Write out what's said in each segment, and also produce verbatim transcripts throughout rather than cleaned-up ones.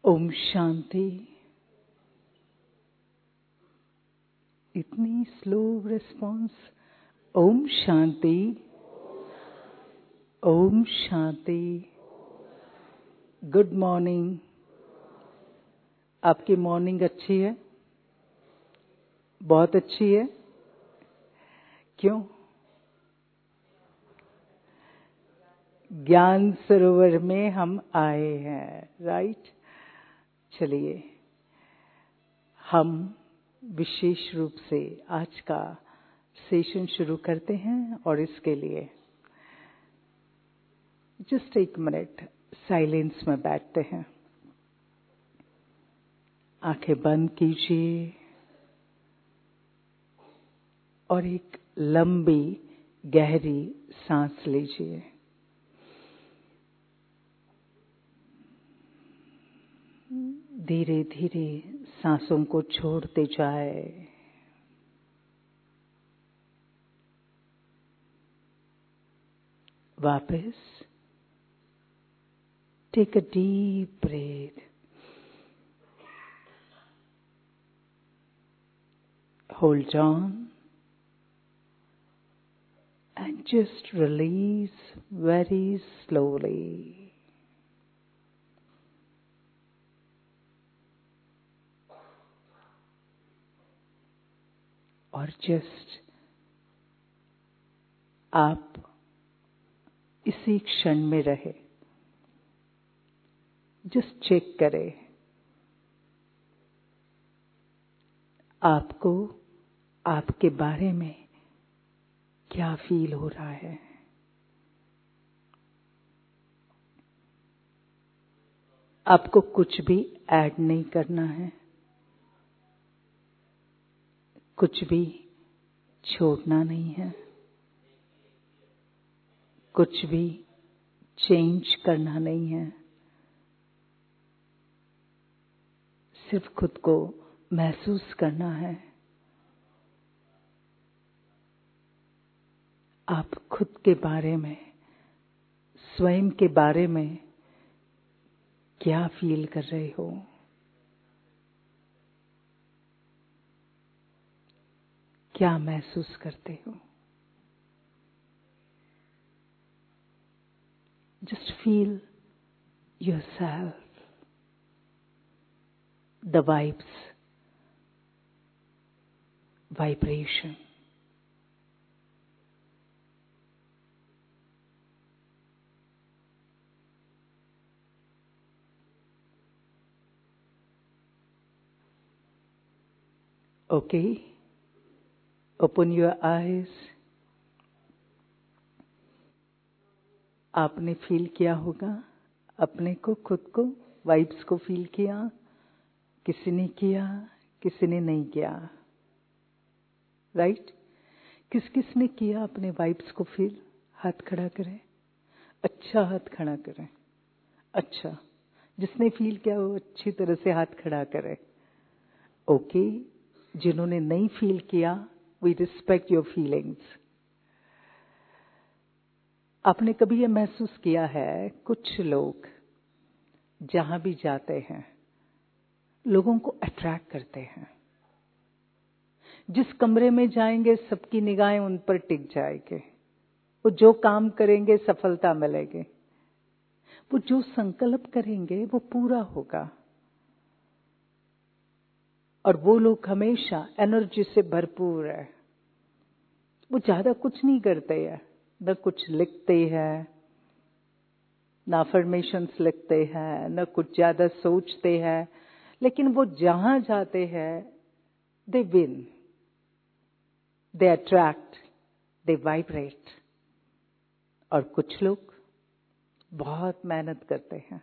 ओम शांति। इतनी slow response. ओम शांति, ओम शांति। Good morning. आपकी मॉर्निंग अच्छी है? बहुत अच्छी है। क्यों? ज्ञान सरोवर में हम आए हैं, राइट। चलिए, हम विशेष रूप से आज का सेशन शुरू करते हैं और इसके लिए जस्ट एक मिनट साइलेंस में बैठते हैं। आंखें बंद कीजिए और एक लंबी गहरी सांस लीजिए। धीरे धीरे सांसों को छोड़ते जाए। वापस take a deep breath. Hold on and just release very slowly. और जस्ट आप इसी क्षण में रहे। जस्ट चेक करें आपको आपके बारे में क्या फील हो रहा है। आपको कुछ भी ऐड नहीं करना है, कुछ भी छोड़ना नहीं है, कुछ भी चेंज करना नहीं है। सिर्फ खुद को महसूस करना है। आप खुद के बारे में, स्वयं के बारे में क्या फील कर रहे हो। क्या महसूस करते हो। Just feel yourself, the vibes, vibration. Okay, open your eyes. आपने फील किया होगा अपने को, खुद को, वाइब्स को फील किया। किसी ने किया, किसी ने नहीं किया, राइट। किस किस ने किया अपने वाइब्स को फील? हाथ खड़ा करें। अच्छा, हाथ खड़ा करें। अच्छा, जिसने फील किया वो अच्छी तरह से हाथ खड़ा करें। ओके, जिन्होंने नहीं फील किया, वी रिस्पेक्ट योर फीलिंग्स। आपने कभी ये महसूस किया है, कुछ लोग जहां भी जाते हैं लोगों को अट्रैक्ट करते हैं। जिस कमरे में जाएंगे सबकी निगाहें उन पर टिक जाएंगे। वो जो काम करेंगे सफलता मिलेगी। वो जो संकल्प करेंगे वो पूरा होगा। और वो लोग हमेशा एनर्जी से भरपूर है। वो ज्यादा कुछ नहीं करते हैं, न कुछ लिखते हैं, न अफर्मेशंस लिखते हैं, न कुछ ज्यादा सोचते हैं, लेकिन वो जहां जाते हैं they win, they attract, they vibrate. और कुछ लोग बहुत मेहनत करते हैं,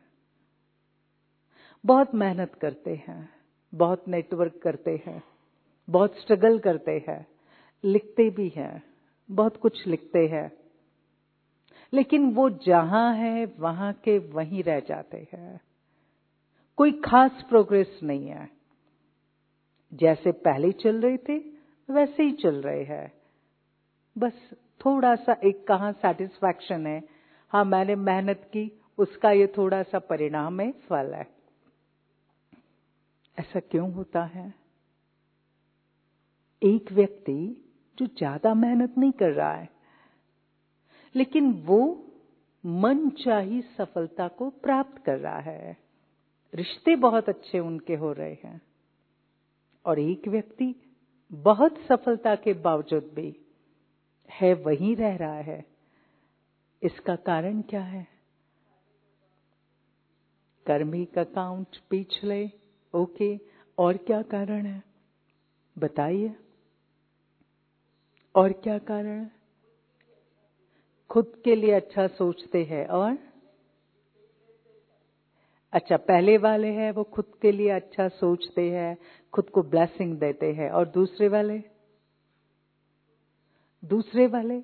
बहुत मेहनत करते हैं, बहुत नेटवर्क करते हैं, बहुत स्ट्रगल करते हैं, लिखते भी हैं, बहुत कुछ लिखते हैं, लेकिन वो जहां है वहां के वहीं रह जाते हैं। कोई खास प्रोग्रेस नहीं है। जैसे पहले चल रहे थे वैसे ही चल रहे हैं। बस थोड़ा सा एक कहाँ सेटिस्फैक्शन है, हाँ मैंने मेहनत की, उसका ये थोड़ा सा परिणाम है, फल है। ऐसा क्यों होता है? एक व्यक्ति जो ज्यादा मेहनत नहीं कर रहा है, लेकिन वो मनचाही सफलता को प्राप्त कर रहा है, रिश्ते बहुत अच्छे उनके हो रहे हैं, और एक व्यक्ति बहुत सफलता के बावजूद भी है वहीं रह रहा है। इसका कारण क्या है? कर्मिक अकाउंट पिछले, ओके, और क्या कारण है बताइए? और क्या कारण है? खुद के लिए अच्छा सोचते हैं, और अच्छा, पहले वाले हैं वो खुद के लिए अच्छा सोचते हैं, खुद को ब्लेसिंग देते हैं, और दूसरे वाले दूसरे वाले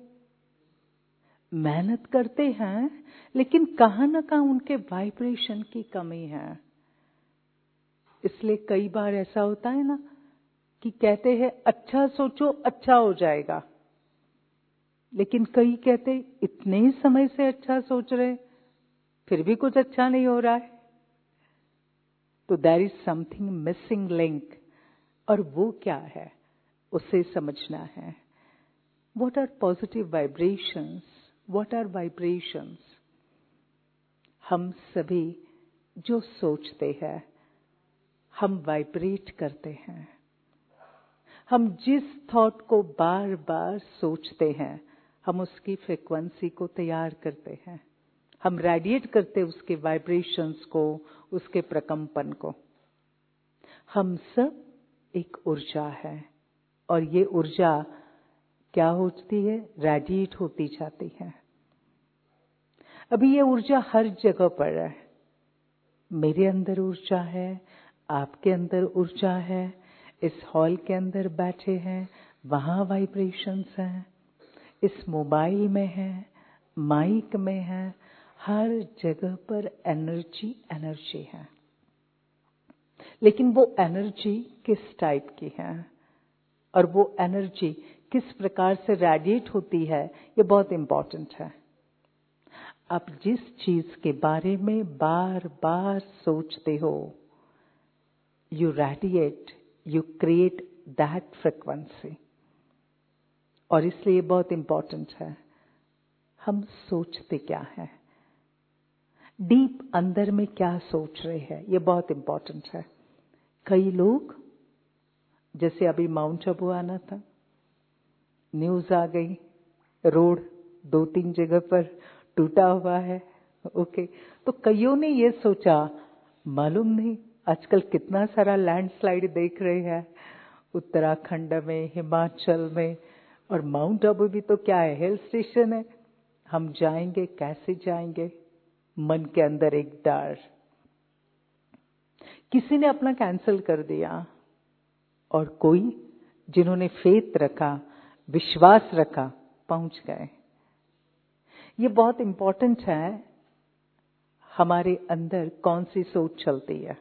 मेहनत करते हैं, लेकिन कहां ना कहां उनके वाइब्रेशन की कमी है। इसलिए कई बार ऐसा होता है ना कि कहते हैं अच्छा सोचो अच्छा हो जाएगा, लेकिन कई कहते इतने ही समय से अच्छा सोच रहे फिर भी कुछ अच्छा नहीं हो रहा है। तो there is something missing link, और वो क्या है उसे समझना है। What are positive vibrations? What are vibrations? हम सभी जो सोचते हैं हम वाइब्रेट करते हैं। हम जिस थॉट को बार बार सोचते हैं हम उसकी फ्रीक्वेंसी को तैयार करते हैं, हम रेडिएट करते उसके वाइब्रेशंस को, उसके प्रकंपन को। हम सब एक ऊर्जा है, और ये ऊर्जा क्या होती है? रेडिएट होती जाती है। अभी ये ऊर्जा हर जगह पर है। मेरे अंदर ऊर्जा है, आपके अंदर ऊर्जा है, इस हॉल के अंदर बैठे हैं वहां वाइब्रेशंस हैं, इस मोबाइल में है, माइक में है, हर जगह पर एनर्जी एनर्जी है। लेकिन वो एनर्जी किस टाइप की है और वो एनर्जी किस प्रकार से रेडिएट होती है, ये बहुत इंपॉर्टेंट है। आप जिस चीज के बारे में बार बार सोचते हो, you radiate, you create that frequency. और इसलिए बहुत इंपॉर्टेंट है हम सोचते क्या है, डीप अंदर में क्या सोच रहे हैं, ये बहुत इंपॉर्टेंट है। कई लोग, जैसे अभी माउंट आबू आना था, न्यूज आ गई रोड दो तीन जगह पर टूटा हुआ है, ओके, तो कईयों ने ये सोचा, मालूम नहीं आजकल कितना सारा लैंडस्लाइड देख रहे हैं उत्तराखंड में, हिमाचल में, और माउंट आबू भी तो क्या है, हिल स्टेशन है, हम जाएंगे कैसे जाएंगे? मन के अंदर एक डर। किसी ने अपना कैंसिल कर दिया, और कोई जिन्होंने फेथ रखा, विश्वास रखा, पहुंच गए। ये बहुत इंपॉर्टेंट है, हमारे अंदर कौन सी सोच चलती है।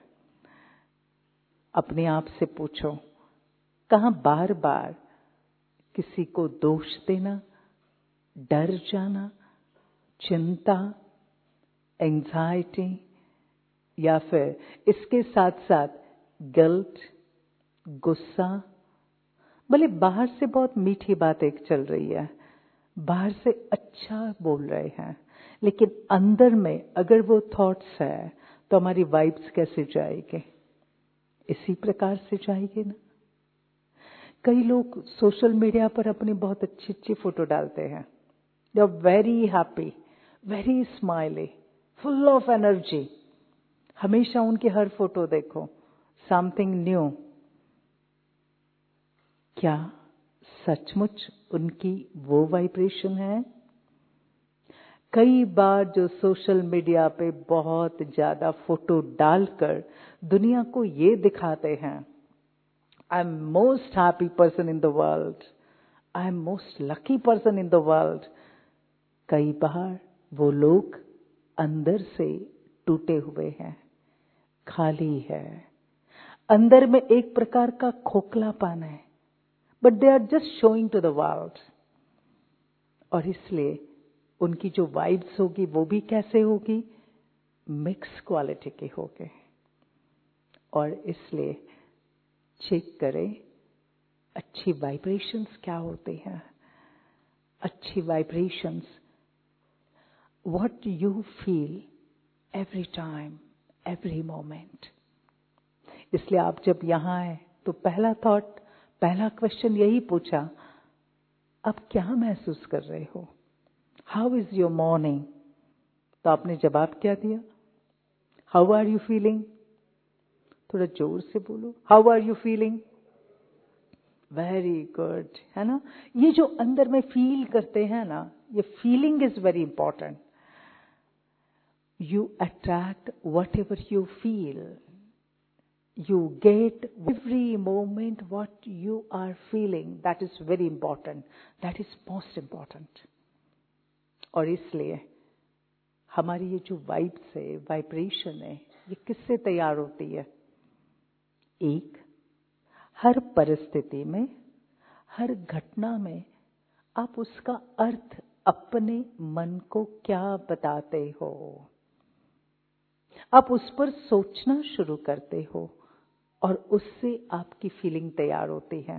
अपने आप से पूछो, कहां बार बार किसी को दोष देना, डर जाना, चिंता, एंजाइटी, या फिर इसके साथ साथ गिल्ट, गुस्सा। भले बाहर से बहुत मीठी बातें चल रही है, बाहर से अच्छा बोल रहे हैं, लेकिन अंदर में अगर वो थॉट्स है तो हमारी वाइब्स कैसे जाएगी? इसी प्रकार से जाएगी ना। कई लोग सोशल मीडिया पर अपनी बहुत अच्छी अच्छी फोटो डालते हैं, they are very happy, very smiley, full of energy. हमेशा उनकी हर फोटो देखो समथिंग न्यू। क्या सचमुच उनकी वो वाइब्रेशन है? कई बार जो सोशल मीडिया पे बहुत ज्यादा फोटो डालकर दुनिया को ये दिखाते हैं, I am most happy person in the world, I am most lucky person in the world, कई बार वो लोग अंदर से टूटे हुए हैं, खाली है, अंदर में एक प्रकार का खोखलापन है, but they are just showing to the world. और इसलिए उनकी जो वाइब्स होगी वो भी कैसे होगी? मिक्स क्वालिटी की होगी। और इसलिए चेक करें अच्छी वाइब्रेशंस क्या होते हैं। अच्छी vibrations, what you feel every time, every moment. इसलिए आप जब यहाँ आए तो पहला थॉट, पहला क्वेश्चन यही पूछा, आप क्या महसूस कर रहे हो? How is your morning? तो आपने जवाब क्या दिया? How are you feeling? थोड़ा जोर से बोलो, how are you feeling? Very good, है ना? ये जो अंदर में फील करते हैं ना, ये feeling is very important. You attract whatever you feel, you get every moment what you are feeling. That is very important, that is most important. और इसलिए हमारी ये जो वाइब्स है, वाइब्रेशन है, ये किससे तैयार होती है? एक, हर परिस्थिति में, हर घटना में आप उसका अर्थ अपने मन को क्या बताते हो, आप उस पर सोचना शुरू करते हो और उससे आपकी फीलिंग तैयार होती है।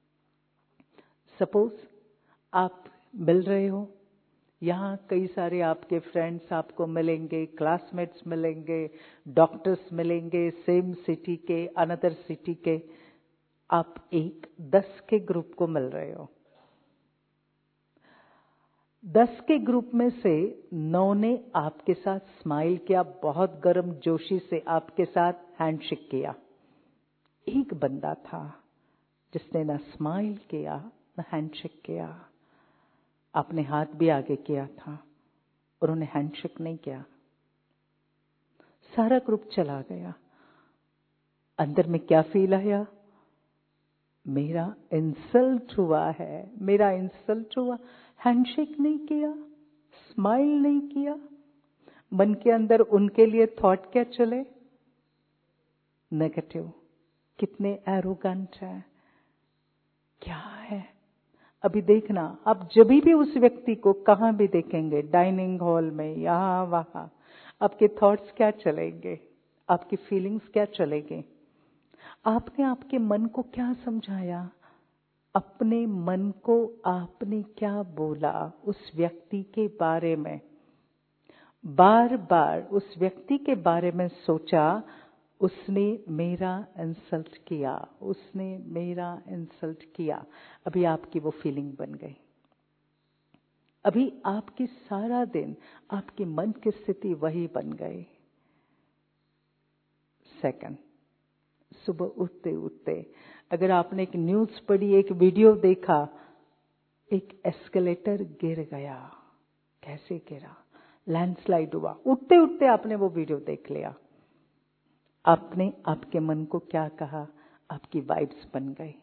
सपोज आप मिल रहे हो, यहाँ कई सारे आपके फ्रेंड्स आपको मिलेंगे, क्लासमेट्स मिलेंगे, डॉक्टर्स मिलेंगे, सेम सिटी के, अनदर सिटी के। आप एक दस के ग्रुप को मिल रहे हो। दस के ग्रुप में से नौ ने आपके साथ स्माइल किया, बहुत गर्म जोशी से आपके साथ हैंडशेक किया। एक बंदा था जिसने ना स्माइल किया ना हैंडशेक किया। आपने हाथ भी आगे किया था, उन्होंने हैंडशेक नहीं किया। सारा ग्रुप चला गया। अंदर में क्या फील आया? मेरा इंसल्ट हुआ है, मेरा इंसल्ट हुआ। हैंडशेक नहीं किया, स्माइल नहीं किया। मन के अंदर उनके लिए थॉट क्या चले? नेगेटिव। कितने एरोगेंट है, क्या है? अभी देखना, आप जब भी उस व्यक्ति को कहाँ भी देखेंगे, डाइनिंग हॉल में, यहाँ वहां, आपके थॉट्स क्या चलेंगे? आपकी फीलिंग्स क्या चलेंगे? आपने आपके मन को क्या समझाया? अपने मन को आपने क्या बोला उस व्यक्ति के बारे में? बार बार उस व्यक्ति के बारे में सोचा, उसने मेरा इंसल्ट किया, उसने मेरा इंसल्ट किया। अभी आपकी वो फीलिंग बन गई। अभी आपकी सारा दिन आपके मन की स्थिति वही बन गई। सेकंड, सुबह उठते उठते अगर आपने एक न्यूज पढ़ी, एक वीडियो देखा, एक एस्केलेटर गिर गया। कैसे गिरा? लैंडस्लाइड हुआ। उठते उठते आपने वो वीडियो देख लिया। आपने आपके मन को क्या कहा? आपकी वाइब्स बन गई।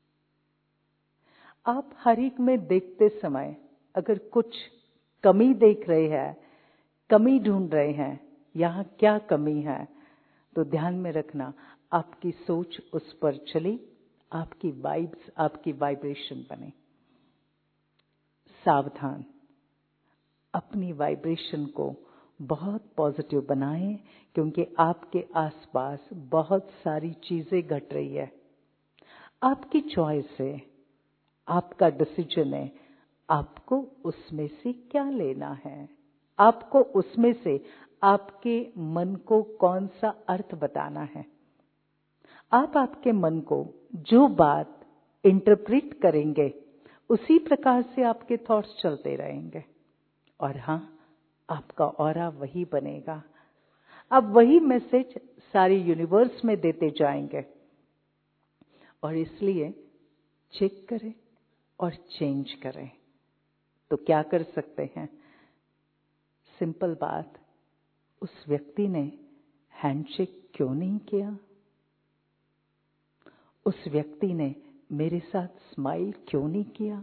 आप हर एक में देखते समय अगर कुछ कमी देख रहे हैं, कमी ढूंढ रहे हैं, यहाँ क्या कमी है, तो ध्यान में रखना, आपकी सोच उस पर चली, आपकी वाइब्स, आपकी वाइब्रेशन बने। सावधान, अपनी वाइब्रेशन को बहुत पॉजिटिव बनाएं, क्योंकि आपके आसपास बहुत सारी चीजें घट रही है। आपकी चॉइस है, आपका डिसीजन है, आपको उसमें से क्या लेना है, आपको उसमें से आपके मन को कौन सा अर्थ बताना है। आप आपके मन को जो बात इंटरप्रेट करेंगे, उसी प्रकार से आपके थॉट्स चलते रहेंगे। और हाँ, आपका ऑरा वही बनेगा। आप वही मैसेज सारे यूनिवर्स में देते जाएंगे। और इसलिए चेक करें और चेंज करें। तो क्या कर सकते हैं? सिंपल बात, उस व्यक्ति ने हैंडशेक क्यों नहीं किया? उस व्यक्ति ने मेरे साथ स्माइल क्यों नहीं किया?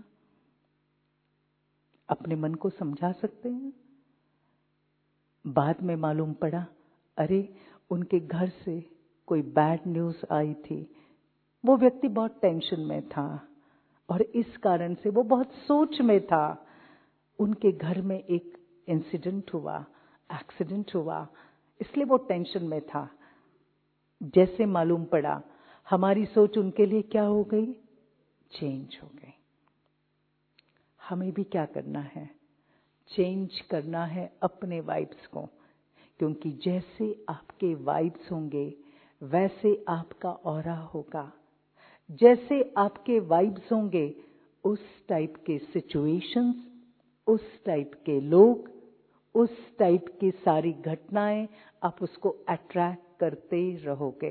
अपने मन को समझा सकते हैं। बाद में मालूम पड़ा, अरे उनके घर से कोई बैड न्यूज आई थी, वो व्यक्ति बहुत टेंशन में था और इस कारण से वो बहुत सोच में था। उनके घर में एक इंसिडेंट हुआ, एक्सीडेंट हुआ, इसलिए वो टेंशन में था। जैसे मालूम पड़ा हमारी सोच उनके लिए क्या हो गई, चेंज हो गई। हमें भी क्या करना है, चेंज करना है अपने वाइब्स को, क्योंकि जैसे आपके वाइब्स होंगे वैसे आपका ऑरा होगा। जैसे आपके वाइब्स होंगे उस टाइप के सिचुएशंस, उस टाइप के लोग, उस टाइप की सारी घटनाएं आप उसको अट्रैक्ट करते रहोगे।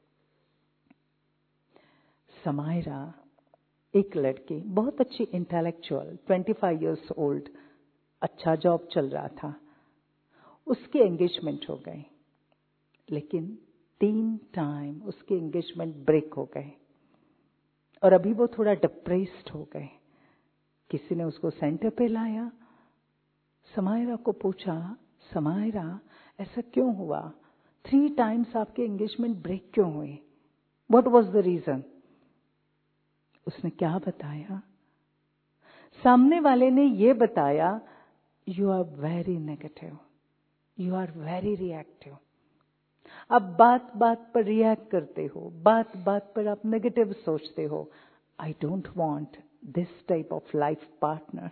समायरा एक लड़की, बहुत अच्छी इंटेलेक्चुअल, पच्चीस इयर्स ओल्ड, अच्छा जॉब चल रहा था, उसकी एंगेजमेंट हो गई, लेकिन तीन टाइम उसके एंगेजमेंट ब्रेक हो गए और अभी वो थोड़ा डिप्रेस्ड हो गए। किसी ने उसको सेंटर पे लाया, समायरा को पूछा, समायरा ऐसा क्यों हुआ, थ्री टाइम्स आपके एंगेजमेंट ब्रेक क्यों हुए, व्हाट वाज द रीजन? उसने क्या बताया? सामने वाले ने ये बताया, you are very negative, you are very reactive. आप बात बात पर रिएक्ट करते हो, बात बात पर आप नेगेटिव सोचते हो। I don't want this type of life partner.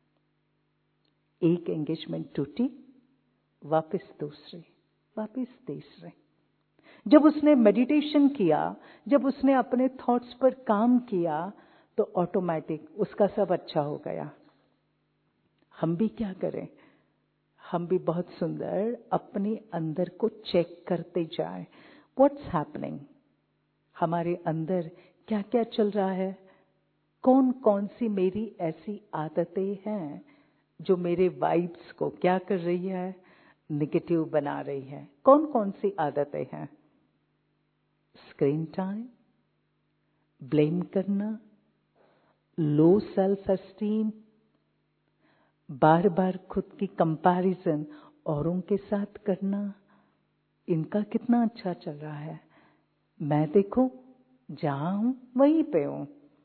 एक एंगेजमेंट टूटी, वापस दूसरी, वापस तीसरे। जब उसने मेडिटेशन किया, जब उसने अपने थॉट्स पर काम किया, तो ऑटोमेटिक उसका सब अच्छा हो गया। हम भी क्या करें, हम भी बहुत सुंदर अपने अंदर को चेक करते जाएं। व्हाट्स हैपनिंग, हमारे अंदर क्या क्या चल रहा है, कौन कौन सी मेरी ऐसी आदतें हैं जो मेरे वाइब्स को क्या कर रही है, नेगेटिव बना रही है। कौन कौन सी आदतें हैं? स्क्रीन टाइम, ब्लेम करना, लो सेल्फ एस्टीम, बार बार खुद की कंपैरिजन औरों के साथ करना, इनका कितना अच्छा चल रहा है, मैं देखो जहां हूं वहीं पे हूं।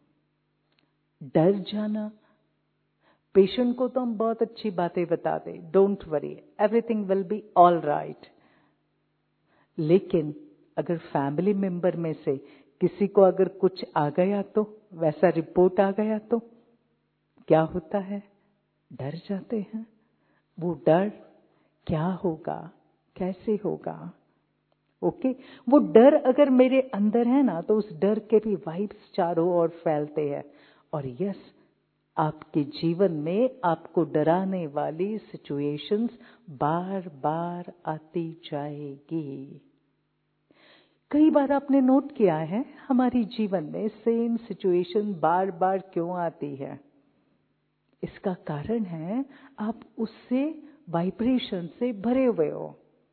डर जाना, पेशेंट को तो हम बहुत अच्छी बातें बताते, don't worry, everything will be all right, लेकिन अगर फैमिली मेंबर में से किसी को अगर कुछ आ गया, तो वैसा रिपोर्ट आ गया, तो क्या होता है, डर जाते हैं। वो डर क्या होगा, कैसे होगा, ओके okay? वो डर अगर मेरे अंदर है ना, तो उस डर के भी वाइब्स चारों ओर फैलते हैं, और यस, आपके जीवन में आपको डराने वाली सिचुएशंस बार बार आती जाएगी। कई बार आपने नोट किया है हमारी जीवन में सेम सिचुएशन बार बार क्यों आती है? इसका कारण है आप उससे वाइब्रेशन से भरे हुए हो।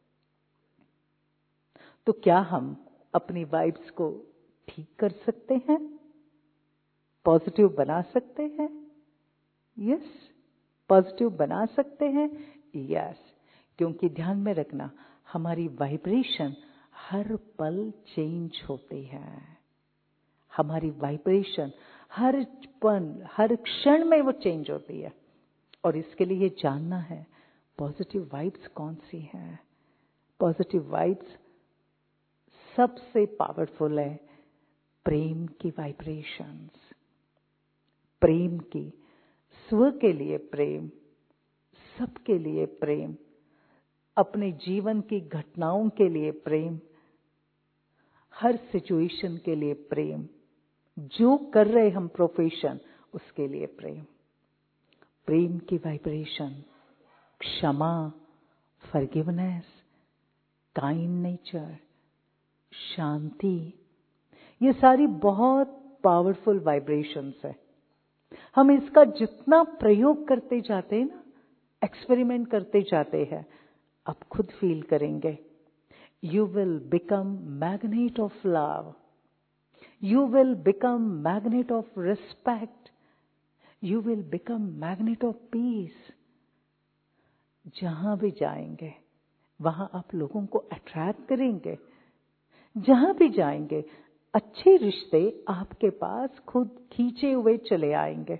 तो क्या हम अपनी वाइब्स को ठीक कर सकते हैं, पॉजिटिव बना सकते हैं? यस, पॉजिटिव बना सकते हैं, यस, क्योंकि ध्यान में रखना, हमारी वाइब्रेशन हर पल चेंज होती है। हमारी वाइब्रेशन हर पल, हर क्षण में वो चेंज होती है, और इसके लिए जानना है पॉजिटिव वाइब्स कौन सी हैं। पॉजिटिव वाइब्स सबसे पावरफुल है प्रेम की वाइब्रेशंस, प्रेम की, स्व के लिए प्रेम, सबके लिए प्रेम, अपने जीवन की घटनाओं के लिए प्रेम, हर सिचुएशन के लिए प्रेम, जो कर रहे हम प्रोफेशन उसके लिए प्रेम, प्रेम की वाइब्रेशन, क्षमा, फॉरगिवनेस, काइंड नेचर, शांति, ये सारी बहुत पावरफुल वाइब्रेशंस है। हम इसका जितना प्रयोग करते जाते हैं ना, एक्सपेरिमेंट करते जाते हैं, आप खुद फील करेंगे, you will become magnet of love, you will become magnet of respect, you will become magnet of peace। जहां भी जाएंगे वहां आप लोगों को अट्रैक्ट करेंगे, जहां भी जाएंगे अच्छे रिश्ते आपके पास खुद खींचे हुए चले आएंगे,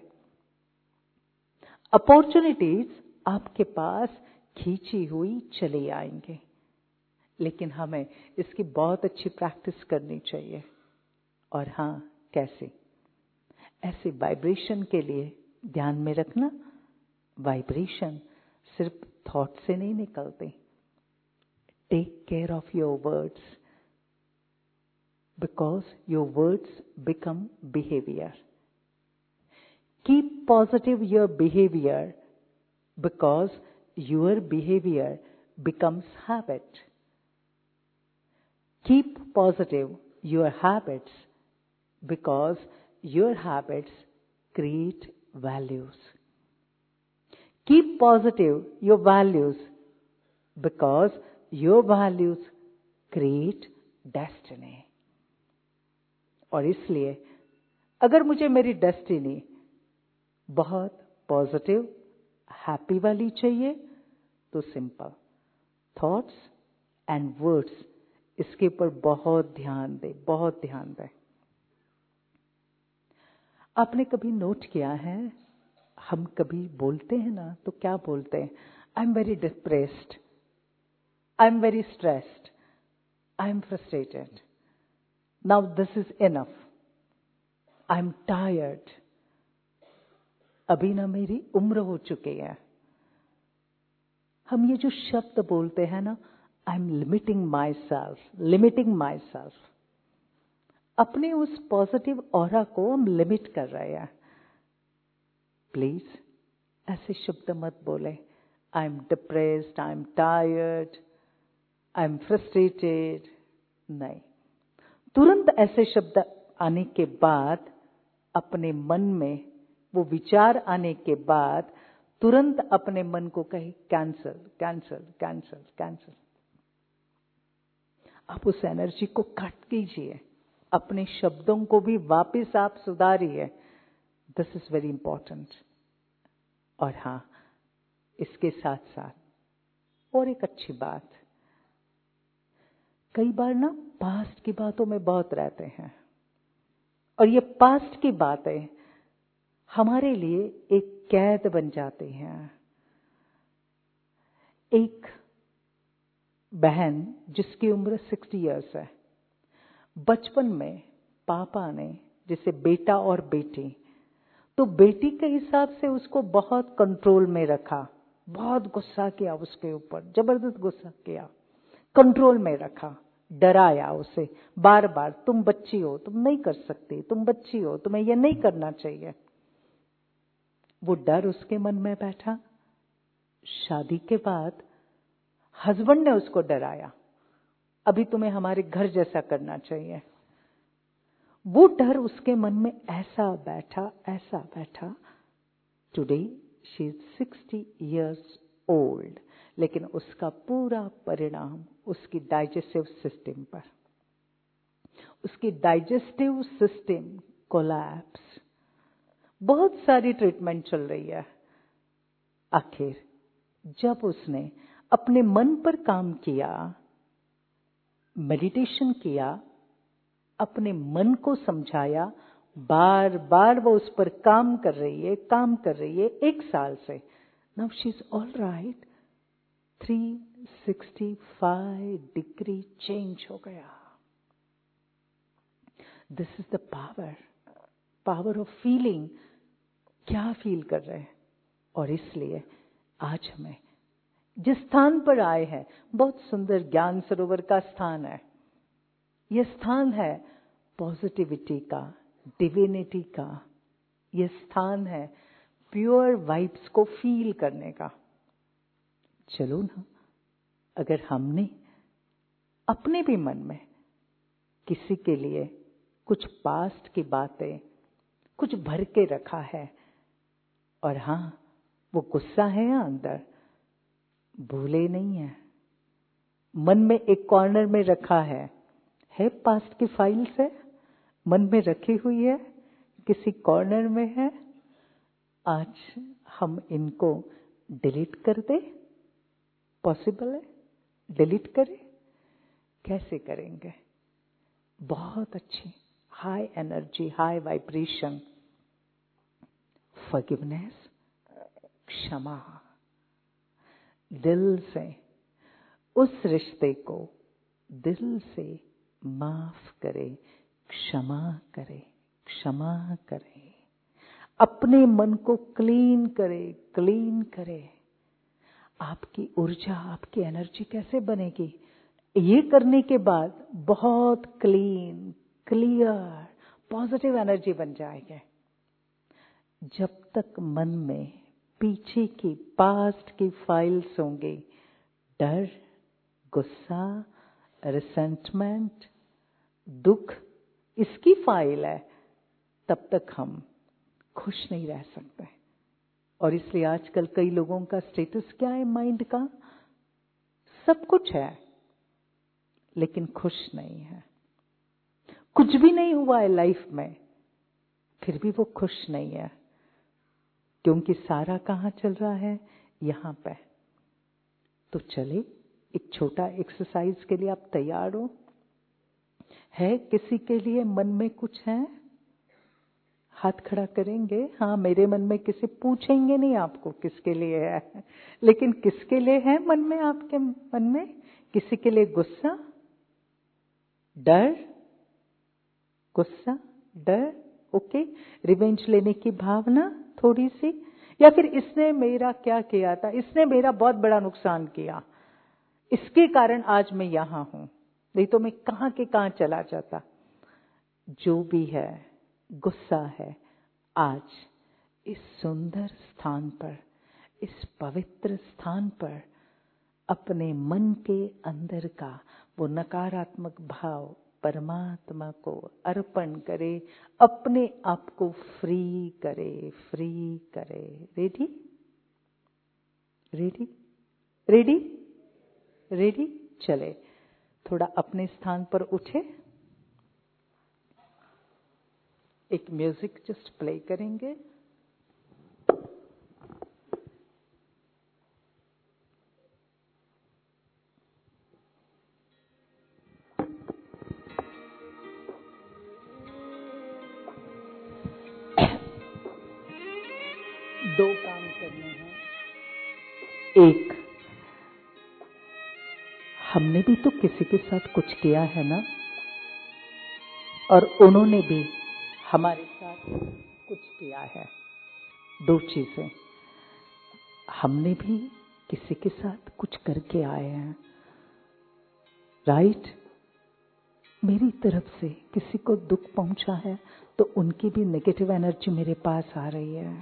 अपॉर्चुनिटीज आपके पास खींची हुई चले आएंगे। लेकिन हमें इसकी बहुत अच्छी प्रैक्टिस करनी चाहिए। और हाँ, कैसे? ऐसे वाइब्रेशन के लिए ध्यान में रखना, वाइब्रेशन सिर्फ थॉट से नहीं निकलते। Take care of your words, because your words become behaviour. Keep positive your behaviour, because your behaviour becomes habit. Keep positive your habits, because your habits create values. Keep positive your values, because your values create destiny. और इसलिए अगर मुझे मेरी destiny बहुत positive, happy वाली चाहिए, तो simple thoughts and words, इसके ऊपर बहुत ध्यान दे, बहुत ध्यान दे। आपने कभी नोट किया है, हम कभी बोलते हैं ना, तो क्या बोलते हैं? I am very depressed, I am very stressed, I am frustrated, now this is enough, I am tired, अभी ना मेरी उम्र हो चुकी है। हम ये जो शब्द बोलते हैं ना, I am limiting myself, limiting myself, अपने उस पॉजिटिव ऑरा को हम लिमिट कर रहे हैं। प्लीज ऐसे शब्द मत बोले, I am depressed, I am tired, I am frustrated. नहीं, तुरंत ऐसे शब्द आने के बाद, अपने मन में वो विचार आने के बाद, तुरंत अपने मन को कहे कैंसल, कैंसल, कैंसल, कैंसल। आप उस एनर्जी को कट कीजिए, अपने शब्दों को भी वापस आप सुधारिए। This is very important. और हाँ, इसके साथ साथ और एक अच्छी बात, कई बार ना पास्ट की बातों में बहुत रहते हैं, और ये पास्ट की बातें हमारे लिए एक कैद बन जाती हैं। एक बहन जिसकी उम्र साठ इयर्स है, बचपन में पापा ने, जैसे बेटा और बेटी, तो बेटी के हिसाब से उसको बहुत कंट्रोल में रखा, बहुत गुस्सा किया उसके ऊपर, जबरदस्त गुस्सा किया, कंट्रोल में रखा, डराया उसे बार बार, तुम बच्ची हो, तुम नहीं कर सकती, तुम बच्ची हो, तुम्हें यह नहीं करना चाहिए। वो डर उसके मन में बैठा। शादी के बाद हस्बैंड ने उसको डराया, अभी तुम्हें हमारे घर जैसा करना चाहिए। वो डर उसके मन में ऐसा बैठा, ऐसा बैठा। Today she is sixty years old, लेकिन उसका पूरा परिणाम उसकी डाइजेस्टिव सिस्टम पर, उसकी डाइजेस्टिव सिस्टम कोलैप्स, बहुत सारी ट्रीटमेंट चल रही है। आखिर जब उसने अपने मन पर काम किया, मेडिटेशन किया, अपने मन को समझाया, बार बार वो उस पर काम कर रही है, काम कर रही है एक साल से। Now she is all right. Three sixty five degree change हो गया। This is the power, power of feeling. क्या फील कर रहे हैं? और इसलिए आज हमें जिस स्थान पर आए हैं, बहुत सुंदर ज्ञान सरोवर का स्थान है। यह स्थान है पॉजिटिविटी का, डिविनिटी का। यह स्थान है प्योर वाइब्स को फील करने का। चलो ना, अगर हमने अपने भी मन में किसी के लिए कुछ पास्ट की बातें कुछ भर के रखा है, और हाँ, वो गुस्सा है या अंदर, भूले नहीं है, मन में एक कॉर्नर में रखा है, है पास्ट की फाइल्स है, मन में रखी हुई है, किसी कॉर्नर में है। आज हम इनको डिलीट कर दे, पॉसिबल है? डिलीट करें? कैसे करेंगे? बहुत अच्छी high energy, high vibration, forgiveness, क्षमा, दिल से उस रिश्ते को दिल से माफ करे, क्षमा करे, क्षमा करे, अपने मन को क्लीन करे, क्लीन करे। आपकी ऊर्जा, आपकी एनर्जी कैसे बनेगी? ये करने के बाद बहुत क्लीन, क्लियर, पॉजिटिव एनर्जी बन जाएगी। जब तक मन में पीछे की, पास्ट की फाइल्स होंगी, डर, गुस्सा, रिसेंटमेंट, दुख, इसकी फाइल है, तब तक हम खुश नहीं रह सकते। और इसलिए आजकल कई लोगों का स्टेटस क्या है माइंड का? सब कुछ है लेकिन खुश नहीं है। कुछ भी नहीं हुआ है लाइफ में, फिर भी वो खुश नहीं है, क्योंकि सारा कहाँ चल रहा है? यहाँ पे। तो चले, एक छोटा एक्सरसाइज के लिए आप तैयार हो? है किसी के लिए मन में कुछ है? हाथ खड़ा करेंगे। हाँ, मेरे मन में किसी पूछेंगे नहीं आपको किसके लिए है, लेकिन किसके लिए है मन में? आपके मन में किसी के लिए गुस्सा, डर, गुस्सा, डर, ओके, रिवेंज लेने की भावना थोड़ी सी, या फिर इसने मेरा क्या किया था, इसने मेरा बहुत बड़ा नुकसान किया, इसके कारण आज मैं यहां हूं, नहीं तो मैं कहां के कहां चला जाता। जो भी है, गुस्सा है, आज इस सुंदर स्थान पर, इस पवित्र स्थान पर अपने मन के अंदर का वो नकारात्मक भाव परमात्मा को अर्पण करे, अपने आप को फ्री करे, फ्री करे। रेडी? रेडी? रेडी? रेडी? चले, थोड़ा अपने स्थान पर उठे। एक म्यूजिक जस्ट प्ले करेंगे। दो काम करने हैं। एक, हमने भी तो किसी के साथ कुछ किया है ना, और उन्होंने भी हमारे साथ कुछ किया है। दो चीजें, हमने भी किसी के साथ कुछ करके आए हैं, राइट? मेरी तरफ से किसी को दुख पहुंचा है तो उनकी भी नेगेटिव एनर्जी मेरे पास आ रही है।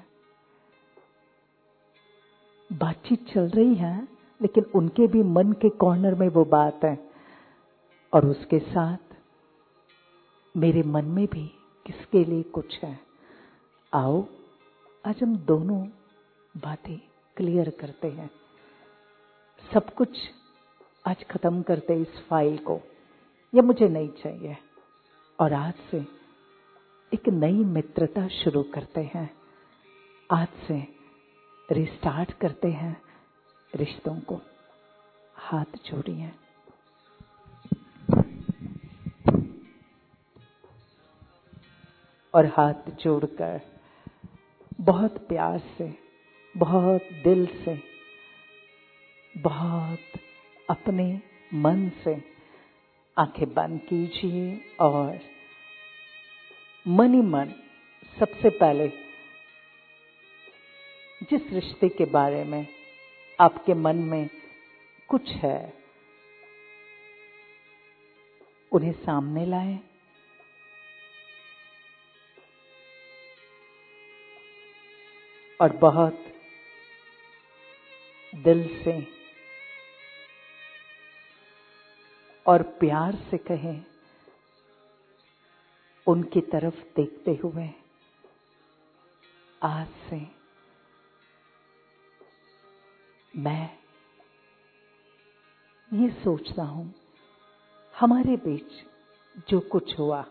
बातचीत चल रही है लेकिन उनके भी मन के कॉर्नर में वो बात है, और उसके साथ मेरे मन में भी किसके लिए कुछ है। आओ आज हम दोनों बातें क्लियर करते हैं, सब कुछ आज खत्म करते हैं इस फाइल को, ये मुझे नहीं चाहिए, और आज से एक नई मित्रता शुरू करते हैं। आज से रिस्टार्ट करते हैं रिश्तों को। हाथ जोड़िए, और हाथ जोड़कर बहुत प्यार से, बहुत दिल से, बहुत अपने मन से आंखें बंद कीजिए, और मन ही मन सबसे पहले जिस रिश्ते के बारे में आपके मन में कुछ है उन्हें सामने लाएं, और बहुत दिल से और प्यार से कहें, उनकी तरफ देखते हुए, आज से मैं ये सोचता हूं हमारे बीच जो कुछ हुआ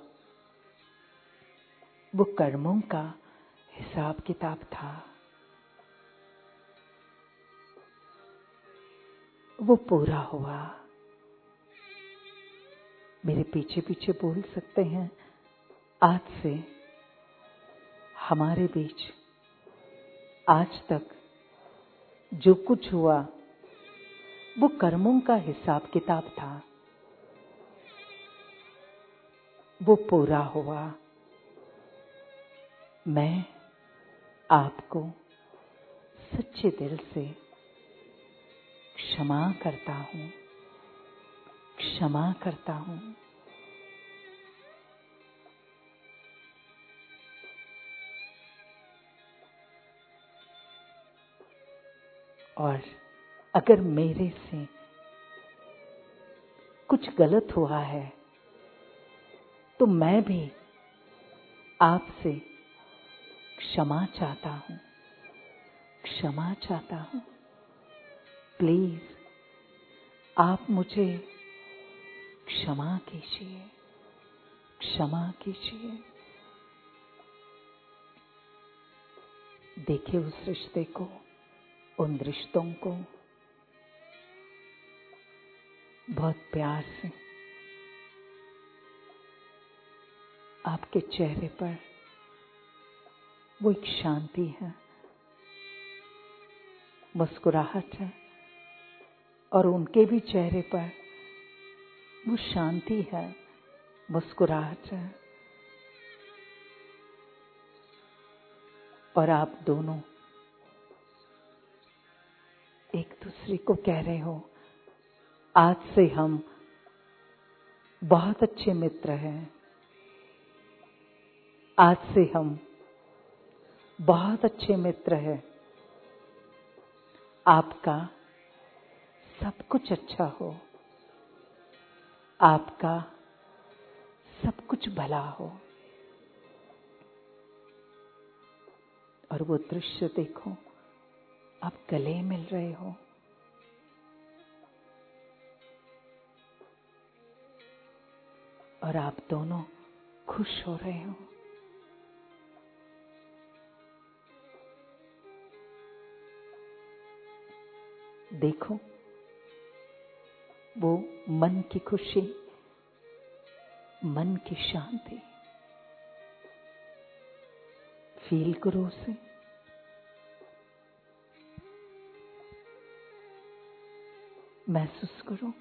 वो कर्मों का हिसाब किताब था, वो पूरा हुआ। मेरे पीछे पीछे बोल सकते हैं, आज से हमारे बीच आज तक जो कुछ हुआ वो कर्मों का हिसाब किताब था, वो पूरा हुआ। मैं आपको सच्चे दिल से क्षमा करता हूँ, क्षमा करता हूँ। और अगर मेरे से कुछ गलत हुआ है तो मैं भी आपसे क्षमा चाहता हूँ, क्षमा चाहता हूँ। प्लीज आप मुझे क्षमा कीजिए, क्षमा कीजिए। देखिए उस रिश्ते को, उन रिश्तों को बहुत प्यार से। आपके चेहरे पर वो एक शांति है, मुस्कुराहट है, और उनके भी चेहरे पर वो शांति है, मुस्कुराहट है। और आप दोनों एक दूसरे को कह रहे हो, आज से हम बहुत अच्छे मित्र हैं, आज से हम बहुत अच्छे मित्र हैं। आपका सब कुछ अच्छा हो, आपका सब कुछ भला हो। और वो दृश्य देखो, आप गले मिल रहे हो, और आप दोनों खुश हो रहे हो। देखो वो मन की खुशी, मन की शांति फील करो उसे। महसूस करो।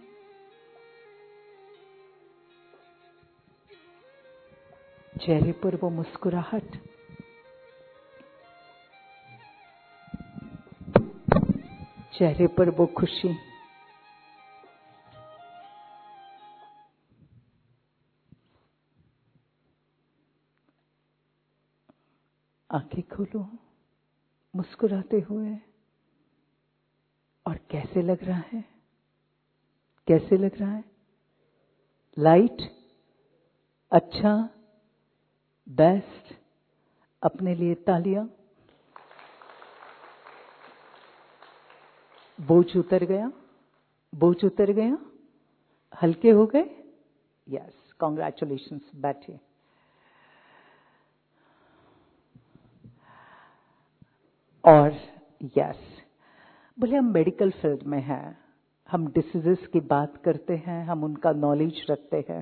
चेहरे पर वो मुस्कुराहट, चेहरे पर वो खुशी। आंखें खोलो मुस्कुराते हुए। और कैसे लग रहा है, कैसे लग रहा है? लाइट, अच्छा, बेस्ट। अपने लिए तालियां। बोझ उतर गया, बोझ उतर गया, हल्के हो गए। Yes, congratulations. बैठिए। और यस, बोले हम मेडिकल फील्ड में हैं, हम डिसीजेस की बात करते हैं, हम उनका नॉलेज रखते हैं,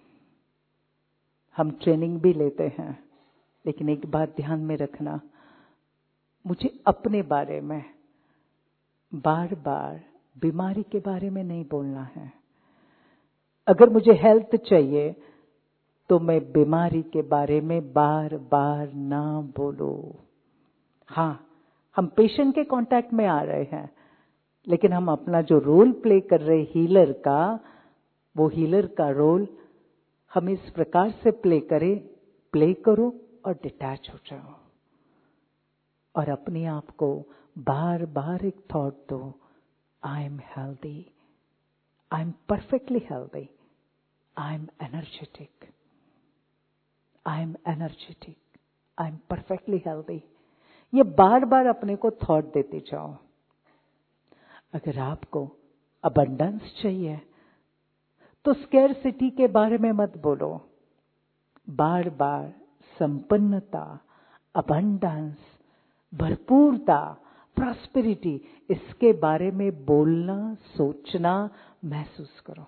हम ट्रेनिंग भी लेते हैं। लेकिन एक बात ध्यान में रखना, मुझे अपने बारे में बार बार बीमारी के बारे में नहीं बोलना है। अगर मुझे हेल्थ चाहिए तो मैं बीमारी के बारे में बार बार ना बोलो। हाँ, हम पेशेंट के कांटेक्ट में आ रहे हैं, लेकिन हम अपना जो रोल प्ले कर रहे हीलर का, वो हीलर का रोल हम इस प्रकार से प्ले करें, प्ले करो और डिटैच हो जाओ। और अपने आप को बार बार एक थॉट दो, I am healthy, I am perfectly healthy, I am energetic, I am energetic, I am perfectly healthy. ये बार बार अपने को थॉट देते जाओ। अगर आपको अबंडेंस चाहिए तो स्कैरसिटी के बारे में मत बोलो। बार बार संपन्नता, अबंडेंस, भरपूरता, प्रॉस्पेरिटी, इसके बारे में बोलना, सोचना, महसूस करो।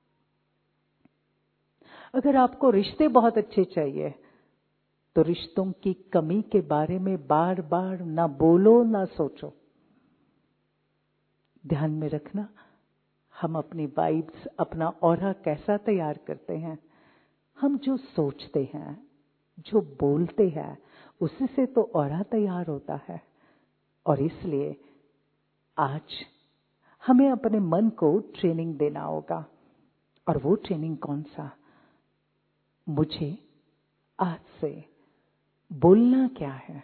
अगर आपको रिश्ते बहुत अच्छे चाहिए तो रिश्तों की कमी के बारे में बार बार ना बोलो, ना सोचो। ध्यान में रखना, हम अपनी वाइब्स, अपना ऑरा कैसा तैयार करते हैं, हम जो सोचते हैं, जो बोलते हैं, उसी से तो ऑरा तैयार होता है। और इसलिए आज हमें अपने मन को ट्रेनिंग देना होगा। और वो ट्रेनिंग कौन सा? मुझे आज से बोलना क्या है?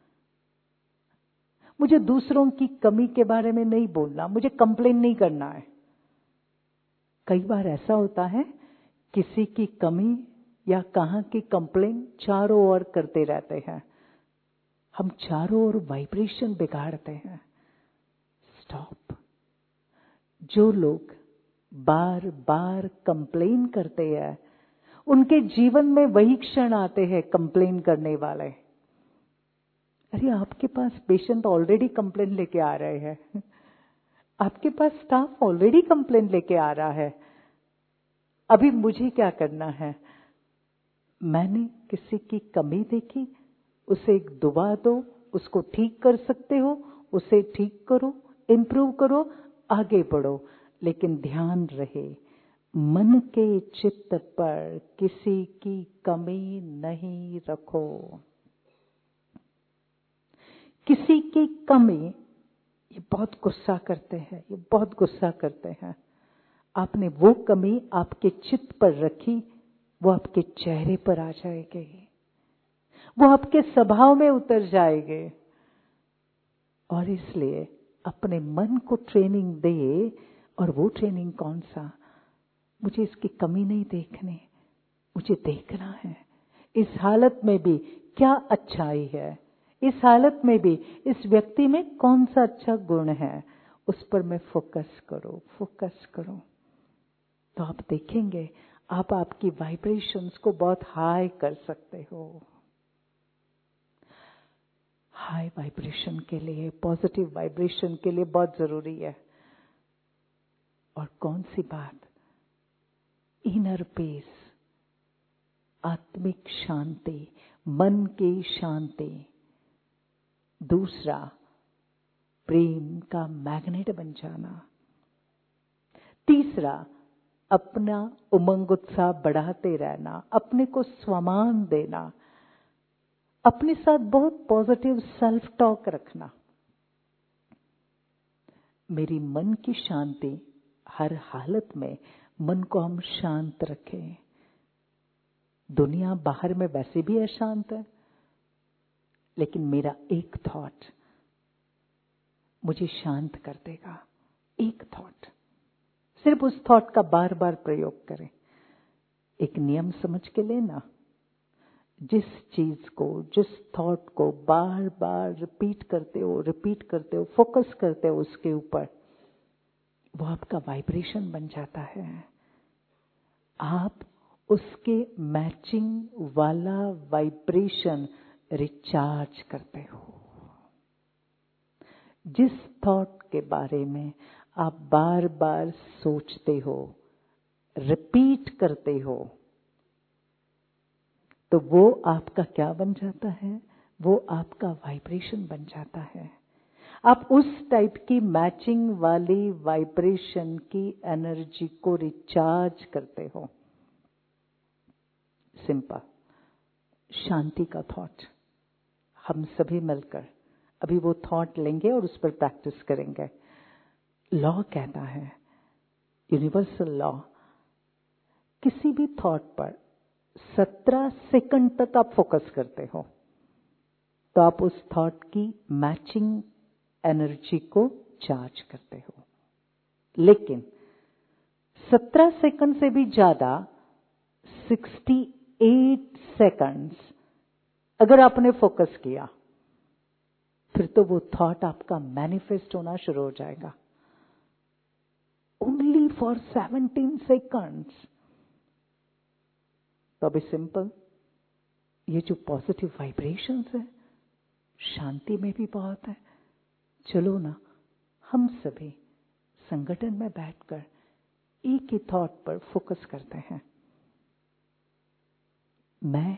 मुझे दूसरों की कमी के बारे में नहीं बोलना, मुझे कंप्लेन नहीं करना है। कई बार ऐसा होता है, किसी की कमी या कहाँ की कंप्लेन चारों ओर करते रहते हैं, हम चारों ओर वाइब्रेशन बिगाड़ते हैं। स्टॉप। जो लोग बार बार कंप्लेन करते हैं, उनके जीवन में वही क्षण आते हैं कंप्लेन करने वाले। अरे आपके पास पेशेंट ऑलरेडी कंप्लेन लेके आ रहे हैं, आपके पास स्टाफ ऑलरेडी कंप्लेन लेके आ रहा है, अभी मुझे क्या करना है? मैंने किसी की कमी देखी, उसे एक दुआ दो, उसको ठीक कर सकते हो, उसे ठीक करो, इम्प्रूव करो, आगे बढ़ो। लेकिन ध्यान रहे, मन के चित्त पर किसी की कमी नहीं रखो। किसी की कमी, ये बहुत गुस्सा करते हैं, ये बहुत गुस्सा करते हैं। आपने वो कमी आपके चित्त पर रखी, वो आपके चेहरे पर आ जाएगी, वो आपके स्वभाव में उतर जाएंगे। और इसलिए अपने मन को ट्रेनिंग दे। और वो ट्रेनिंग कौन सा? मुझे इसकी कमी नहीं देखनी, मुझे देखना है इस हालत में भी क्या अच्छाई है, इस हालत में भी इस व्यक्ति में कौन सा अच्छा गुण है, उस पर मैं फोकस करो, फोकस करो। तो आप देखेंगे आप आपकी वाइब्रेशंस को बहुत हाई कर सकते हो। हाई वाइब्रेशन के लिए, पॉजिटिव वाइब्रेशन के लिए बहुत जरूरी है। और कौन सी बात? इनर पीस, आत्मिक शांति, मन की शांति। दूसरा, प्रेम का मैग्नेट बन जाना। तीसरा, अपना उमंग उत्साह बढ़ाते रहना, अपने को सम्मान देना, अपने साथ बहुत पॉजिटिव सेल्फ टॉक रखना। मेरी मन की शांति, हर हालत में मन को हम शांत रखें। दुनिया बाहर में वैसे भी अशांत है, लेकिन मेरा एक थॉट मुझे शांत कर देगा। एक थॉट, सिर्फ उस थॉट का बार बार प्रयोग करें। एक नियम समझ के लेना, जिस चीज को, जिस थॉट को बार बार रिपीट करते हो, रिपीट करते हो, फोकस करते हो उसके ऊपर, वो आपका वाइब्रेशन बन जाता है। आप उसके मैचिंग वाला वाइब्रेशन रिचार्ज करते हो। जिस थॉट के बारे में आप बार बार सोचते हो, रिपीट करते हो, तो वो आपका क्या बन जाता है? वो आपका वाइब्रेशन बन जाता है। आप उस टाइप की मैचिंग वाली वाइब्रेशन की एनर्जी को रिचार्ज करते हो। सिंपल, शांति का थॉट। हम सभी मिलकर अभी वो थॉट लेंगे और उस पर प्रैक्टिस करेंगे। लॉ कहता है, यूनिवर्सल लॉ, किसी भी थॉट पर सत्रह सेकंड तक आप फोकस करते हो तो आप उस थॉट की मैचिंग एनर्जी को चार्ज करते हो। लेकिन सत्रह सेकंड से भी ज्यादा, अड़सठ सेकंड्स अगर आपने फोकस किया, फिर तो वो थॉट आपका मैनिफेस्ट होना शुरू हो जाएगा। ओनली फॉर सत्रह सेकंड्स। तो अभी सिंपल, ये जो पॉजिटिव वाइब्रेशंस है, शांति में भी बहुत है। चलो ना, हम सभी संगठन में बैठकर एक ही थॉट पर फोकस करते हैं। मैं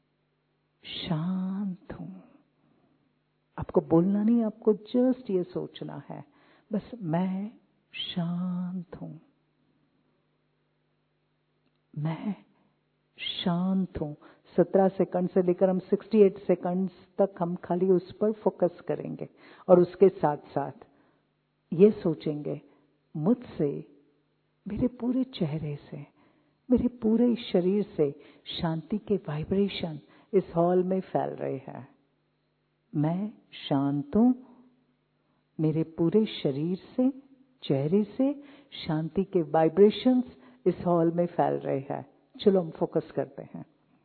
शांत हूं। आपको बोलना नहीं, आपको जस्ट ये सोचना है, बस मैं शांत हूं, मैं शांत हूं। सत्रह सेकंड से लेकर हम अड़सठ सेकंड्स तक हम खाली उस पर फोकस करेंगे और उसके साथ साथ ये सोचेंगे, मुझसे, मेरे पूरे चेहरे से, मेरे पूरे शरीर से शांति के वाइब्रेशन इस हॉल में फैल रहे हैं। मैं शांत हूं, मेरे पूरे शरीर से, चेहरे से शांति के वाइब्रेशंस इस हॉल में फैल रहे हैं। चलो हम फोकस करते हैं।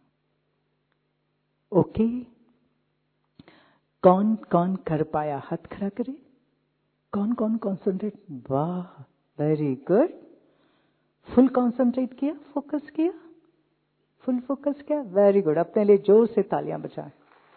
ओके, कौन कौन कर पाया हाथ खड़ा करे। कौन कौन कॉन्सेंट्रेट, वाह वेरी गुड। फुल कॉन्सेंट्रेट किया, फोकस किया, फुल फोकस किया, वेरी गुड। अपने लिए जोर से तालियां बजाएं।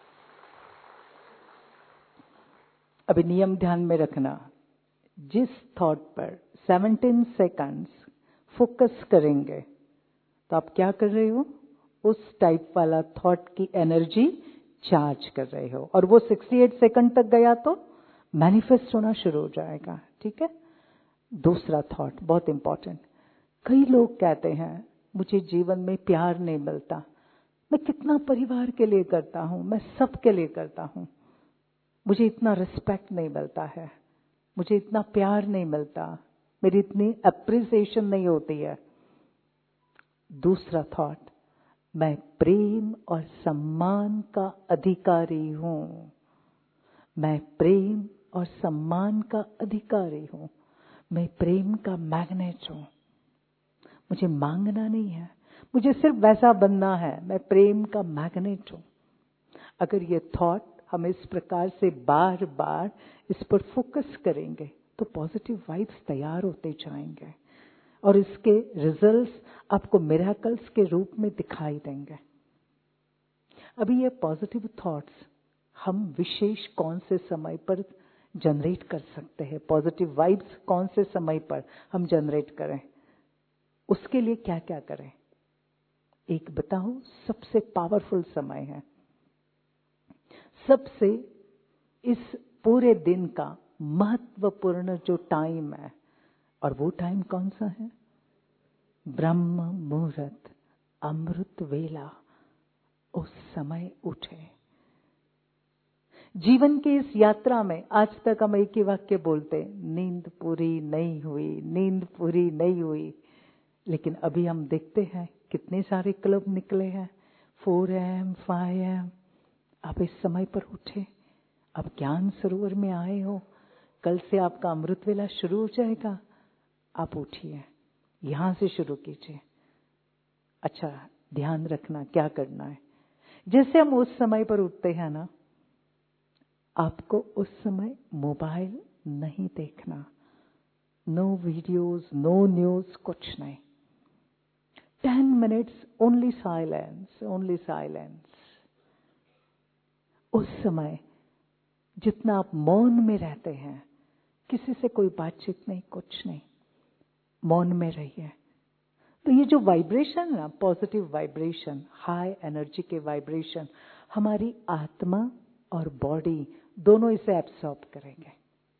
अभी नियम ध्यान में रखना, जिस थॉट पर सत्रह सेकंड्स फोकस करेंगे तो आप क्या कर रहे हो, उस टाइप वाला थॉट की एनर्जी चार्ज कर रहे हो और वो अड़सठ सेकंड तक गया तो मैनिफेस्ट होना शुरू हो जाएगा। ठीक है। दूसरा थॉट बहुत इंपॉर्टेंट, कई लोग कहते हैं मुझे जीवन में प्यार नहीं मिलता, मैं कितना परिवार के लिए करता हूं, मैं सबके लिए करता हूं, मुझे इतना रिस्पेक्ट नहीं मिलता है, मुझे इतना प्यार नहीं मिलता, मेरी इतनी अप्रिसिएशन नहीं होती है। दूसरा थॉट, मैं प्रेम और सम्मान का अधिकारी हूं, मैं प्रेम और सम्मान का अधिकारी हूं, मैं प्रेम का मैग्नेट हूं, मुझे मांगना नहीं है, मुझे सिर्फ वैसा बनना है, मैं प्रेम का मैग्नेट हूं। अगर ये थॉट हम इस प्रकार से बार बार इस पर फोकस करेंगे तो पॉजिटिव वाइब्स तैयार होते जाएंगे और इसके रिजल्ट्स आपको मिरेकल्स के रूप में दिखाई देंगे। अभी ये पॉजिटिव थॉट्स हम विशेष कौन से समय पर जनरेट कर सकते हैं, पॉजिटिव वाइब्स कौन से समय पर हम जनरेट करें, उसके लिए क्या क्या करें। एक बताओ, सबसे पावरफुल समय है, सबसे इस पूरे दिन का महत्वपूर्ण जो टाइम है, और वो टाइम कौन सा है, ब्रह्म मुहूर्त, अमृत वेला। उस समय उठे। जीवन की इस यात्रा में आज तक हम एक ही वाक्य बोलते, नींद पूरी नहीं हुई, नींद पूरी नहीं हुई। लेकिन अभी हम देखते हैं कितने सारे क्लब निकले हैं, फोर एम फाइव एम। आप इस समय पर उठे, अब ज्ञान सरोवर में आए हो, कल से आपका अमृत वेला शुरू हो जाएगा। आप उठिए, यहां से शुरू कीजिए। अच्छा, ध्यान रखना क्या करना है। जैसे हम उस समय पर उठते हैं ना, आपको उस समय मोबाइल नहीं देखना, नो वीडियोस, नो न्यूज, कुछ नहीं। Ten minutes only silence, only silence. उस समय जितना आप मौन में रहते हैं, किसी से कोई बातचीत नहीं, कुछ नहीं, मौन में रहिए। तो ये जो वाइब्रेशन ना, पॉजिटिव वाइब्रेशन, हाई एनर्जी के वाइब्रेशन, हमारी आत्मा और बॉडी दोनों इसे एब्सॉर्ब करेंगे।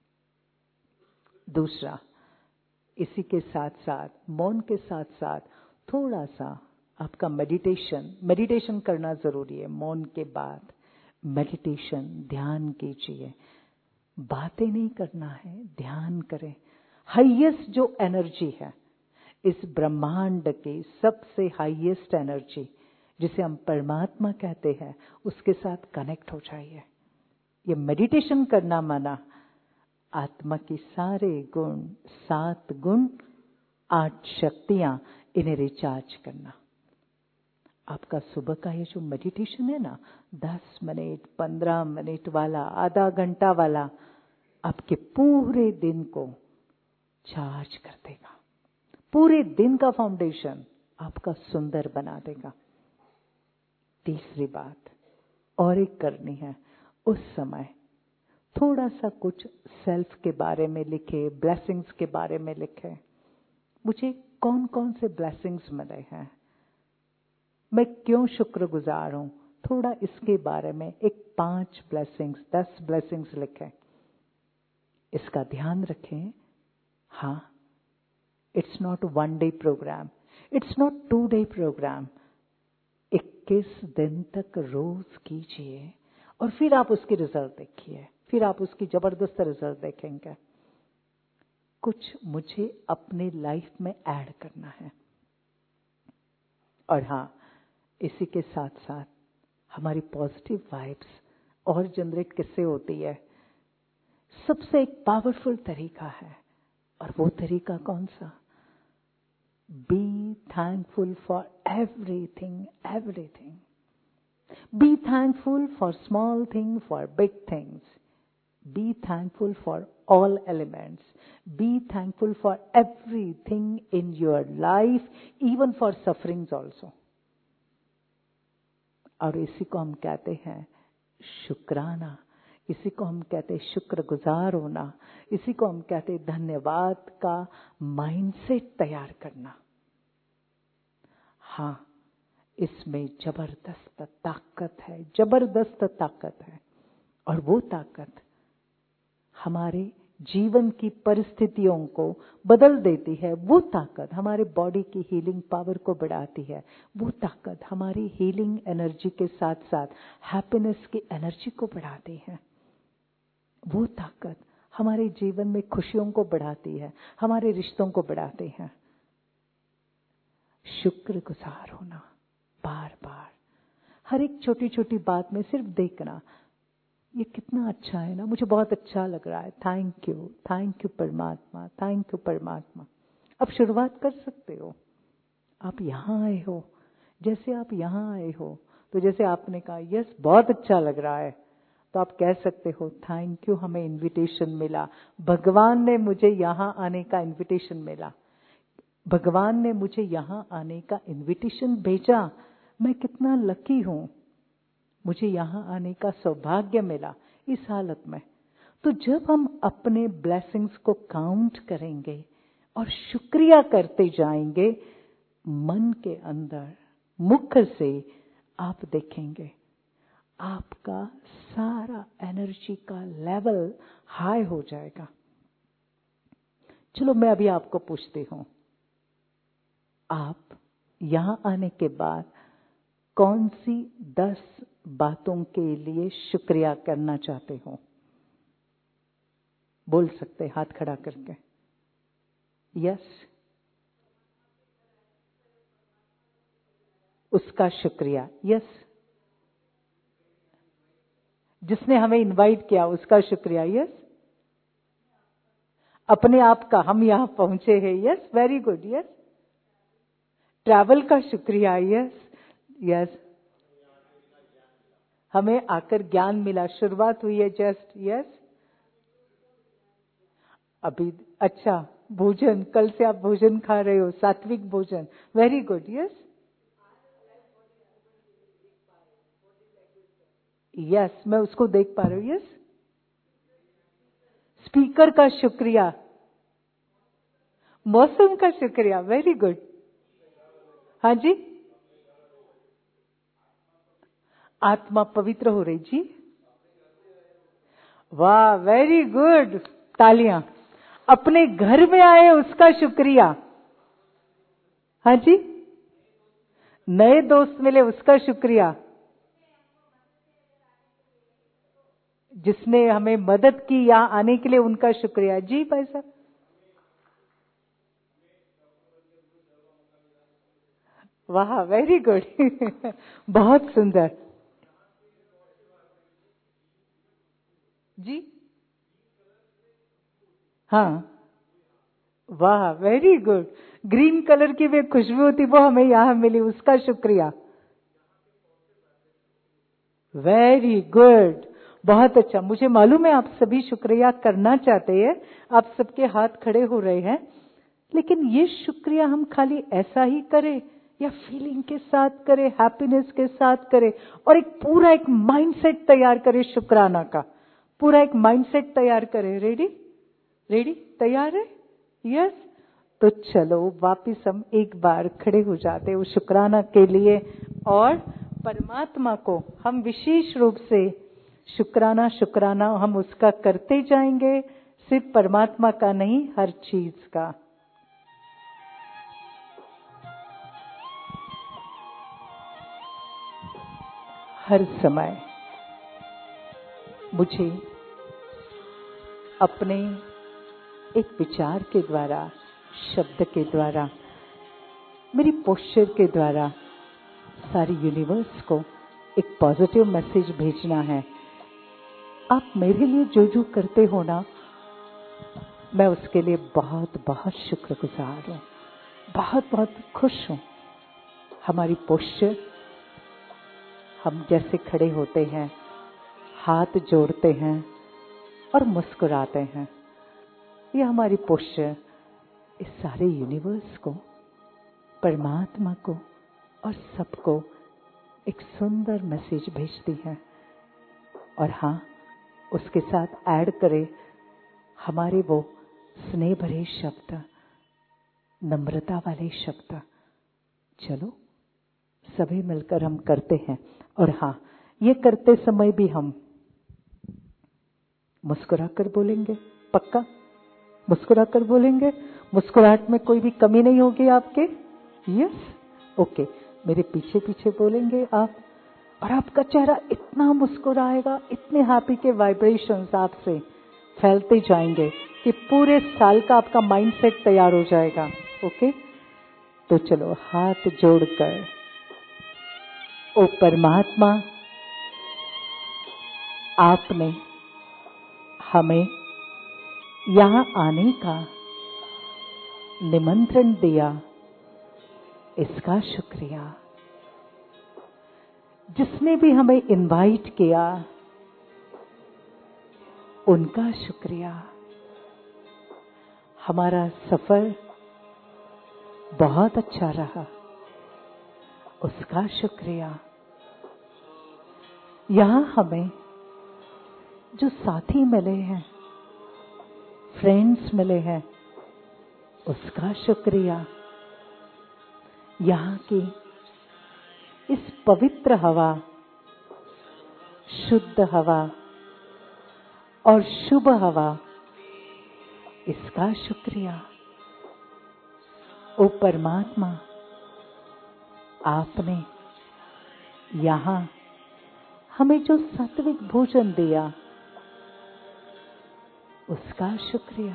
दूसरा, इसी के साथ साथ, मौन के साथ साथ थोड़ा सा आपका मेडिटेशन, मेडिटेशन करना जरूरी है। मौन के बाद मेडिटेशन, ध्यान कीजिए। बातें नहीं करना है, ध्यान करें। हाईएस्ट जो एनर्जी है इस ब्रह्मांड की, सबसे हाईएस्ट एनर्जी जिसे हम परमात्मा कहते हैं, उसके साथ कनेक्ट हो जाइए। ये मेडिटेशन करना माना आत्मा की सारे गुण, सात गुण, आठ शक्तियां, इन्हें रिचार्ज करना। आपका सुबह का ये जो मेडिटेशन है ना, दस मिनट, पंद्रह मिनट वाला, आधा घंटा वाला, आपके पूरे दिन को चार्ज कर देगा। पूरे दिन का फाउंडेशन आपका सुंदर बना देगा। तीसरी बात और एक करनी है, उस समय थोड़ा सा कुछ सेल्फ के बारे में लिखे, ब्लेसिंग्स के बारे में लिखे। मुझे कौन कौन से ब्लेसिंग्स मिले हैं, मैं क्यों शुक्रगुजार हूं, थोड़ा इसके बारे में एक पांच ब्लेसिंग्स, दस ब्लेसिंग्स लिखें। इसका ध्यान रखें। हाँ, it's not one day program, it's not two day program. इक्कीस दिन तक रोज कीजिए और फिर आप उसकी रिजल्ट देखिए, फिर आप उसकी जबरदस्त रिजल्ट देखेंगे। कुछ मुझे अपने लाइफ में ऐड करना है। और हाँ, इसी के साथ साथ हमारी पॉजिटिव वाइब्स और जनरेट किससे होती है? सबसे एक पावरफुल तरीका है, और वो तरीका कौन सा? Be thankful for everything, everything. Be thankful for small thing, for big things. Be thankful for all elements. Be thankful for everything in your life, even for sufferings also. और इसी को हम कहते हैं शुक्राना, इसी को हम कहते हैं शुक्रगुजार होना, इसी को हम कहते हैं धन्यवाद का माइंडसेट तैयार करना। हाँ, इसमें जबरदस्त ताकत है, जबरदस्त ताकत है। और वो ताकत हमारे जीवन की परिस्थितियों को बदल देती है। वो ताकत हमारे बॉडी की हीलिंग पावर को बढ़ाती है। वो ताकत हमारी हीलिंग एनर्जी के साथ साथ हैप्पीनेस की एनर्जी को बढ़ाती है। वो ताकत हमारे जीवन में खुशियों को बढ़ाती है, हमारे रिश्तों को बढ़ाती है। शुक्रगुजार होना, बार बार हर एक छोटी छोटी बात में सिर्फ देखना, ये कितना अच्छा है ना, मुझे बहुत अच्छा लग रहा है, थैंक यू, थैंक यू परमात्मा, थैंक यू परमात्मा। अब शुरुआत कर सकते हो। आप यहाँ आए हो, जैसे आप यहाँ आए हो, तो जैसे आपने कहा यस बहुत अच्छा लग रहा है, तो आप कह सकते हो थैंक यू, हमें इनविटेशन मिला, भगवान ने मुझे यहाँ आने का इनविटेशन मिला, भगवान ने मुझे यहाँ आने का इनविटेशन भेजा, मैं कितना लकी हूँ, मुझे यहाँ आने का सौभाग्य मिला इस हालत में। तो जब हम अपने ब्लेसिंग्स को काउंट करेंगे और शुक्रिया करते जाएंगे, मन के अंदर मुख से आप देखेंगे आपका सारा एनर्जी का लेवल हाई हो जाएगा। चलो मैं अभी आपको पूछती हूँ, आप यहाँ आने के बाद कौन सी दस बातों के लिए शुक्रिया करना चाहते हो? बोल सकते हाथ खड़ा करके। यस, उसका शुक्रिया। यस, जिसने हमें इनवाइट किया उसका शुक्रिया। यस, अपने आप का, हम यहां पहुंचे हैं। Yes, very good. Yes, travel का शुक्रिया। यस यस, हमें आकर ज्ञान मिला, शुरुआत हुई है जस्ट। यस, अभी अच्छा भोजन, कल से आप भोजन खा रहे हो, सात्विक भोजन, वेरी गुड। यस यस, मैं उसको देख पा रही हूँ। यस, स्पीकर का शुक्रिया, मौसम का शुक्रिया, वेरी गुड। हाँ जी, आत्मा पवित्र हो रही जी, वाह वेरी गुड, तालियां। अपने घर में आए उसका शुक्रिया। हाँ जी, नए दोस्त मिले उसका शुक्रिया, जिसने हमें मदद की यहाँ आने के लिए उनका शुक्रिया। जी भाई साहब, वाह वेरी गुड बहुत सुंदर जी। हाँ, वाह वेरी गुड, ग्रीन कलर की भी खुशबू होती, वो हमें यहाँ मिली, उसका शुक्रिया। वेरी गुड, बहुत अच्छा। मुझे मालूम है आप सभी शुक्रिया करना चाहते हैं, आप सबके हाथ खड़े हो रहे हैं, लेकिन ये शुक्रिया हम खाली ऐसा ही करें या फीलिंग के साथ करें, हैप्पीनेस के साथ करें, और एक पूरा एक माइंडसेट तैयार करें शुक्राना का, पूरा एक माइंडसेट तैयार करें। रेडी रेडी, तैयार है? यस, तो चलो वापिस हम एक बार खड़े हो जाते हैं शुक्राना के लिए, और परमात्मा को हम विशेष रूप से शुक्राना शुक्राना हम उसका करते जाएंगे, सिर्फ परमात्मा का नहीं, हर चीज का। हर समय मुझे अपने एक विचार के द्वारा, शब्द के द्वारा, मेरी पोस्चर के द्वारा सारी यूनिवर्स को एक पॉजिटिव मैसेज भेजना है। आप मेरे लिए जो जो करते हो ना, मैं उसके लिए बहुत बहुत शुक्रगुजार हूँ, बहुत बहुत खुश हूँ। हमारी पोस्चर, हम जैसे खड़े होते हैं, हाथ जोड़ते हैं और मुस्कुराते हैं, ये हमारी पोस्चर इस सारे यूनिवर्स को, परमात्मा को और सबको एक सुंदर मैसेज भेजती है। और हाँ, उसके साथ ऐड करें हमारे वो स्नेह भरे शब्द, नम्रता वाले शब्द। चलो सभी मिलकर हम करते हैं। और हाँ, ये करते समय भी हम मुस्कुरा कर बोलेंगे। पक्का मुस्कुरा कर बोलेंगे? मुस्कुराहट में कोई भी कमी नहीं होगी आपके? Yes, okay. मेरे पीछे पीछे बोलेंगे आप, और आपका चेहरा इतना मुस्कुराएगा, इतने हैप्पी के वाइब्रेशंस आपसे फैलते जाएंगे कि पूरे साल का आपका माइंडसेट तैयार हो जाएगा। ओके, तो चलो हाथ जोड़कर, ओ परमात्मा, आपने हमें यहाँ आने का निमंत्रण दिया, इसका शुक्रिया। जिसने भी हमें इनवाइट किया, उनका शुक्रिया। हमारा सफर बहुत अच्छा रहा, उसका शुक्रिया। यहाँ हमें जो साथी मिले हैं, फ्रेंड्स मिले हैं, उसका शुक्रिया। यहाँ की इस पवित्र हवा, शुद्ध हवा और शुभ हवा, इसका शुक्रिया। ओ परमात्मा, आपने यहाँ हमें जो सात्विक भोजन दिया, उसका शुक्रिया।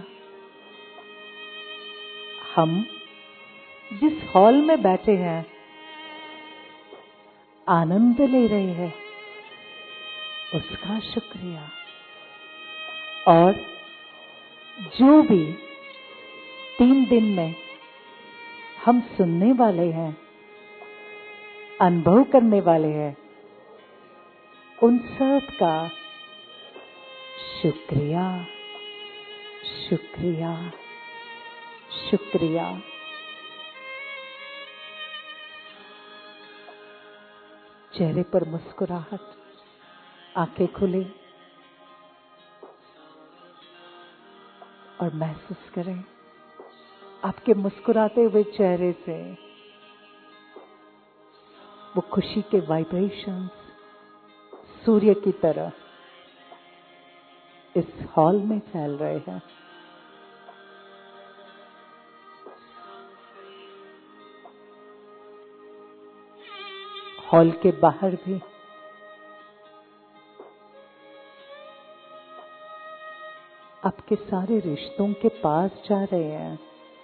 हम जिस हॉल में बैठे हैं, आनंद ले रहे हैं, उसका शुक्रिया। और जो भी तीन दिन में हम सुनने वाले हैं, अनुभव करने वाले हैं, उन सब का शुक्रिया, शुक्रिया, शुक्रिया। चेहरे पर मुस्कुराहट, आंखें खुली और महसूस करें आपके मुस्कुराते हुए चेहरे से वो खुशी के वाइब्रेशंस सूर्य की तरह इस हॉल में फैल रहे हैं। हॉल के बाहर भी आपके सारे रिश्तों के पास जा रहे हैं।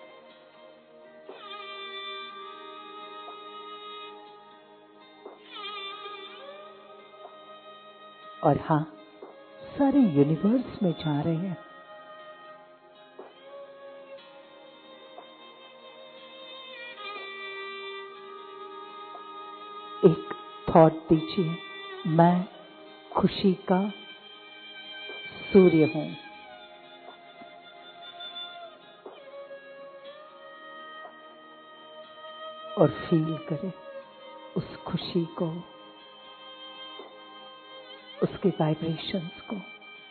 और हाँ, सारे यूनिवर्स में जा रहे हैं। एक थॉट दीजिए, मैं खुशी का सूर्य हूं। और फील करें उस खुशी को, उसके वाइब्रेशंस को।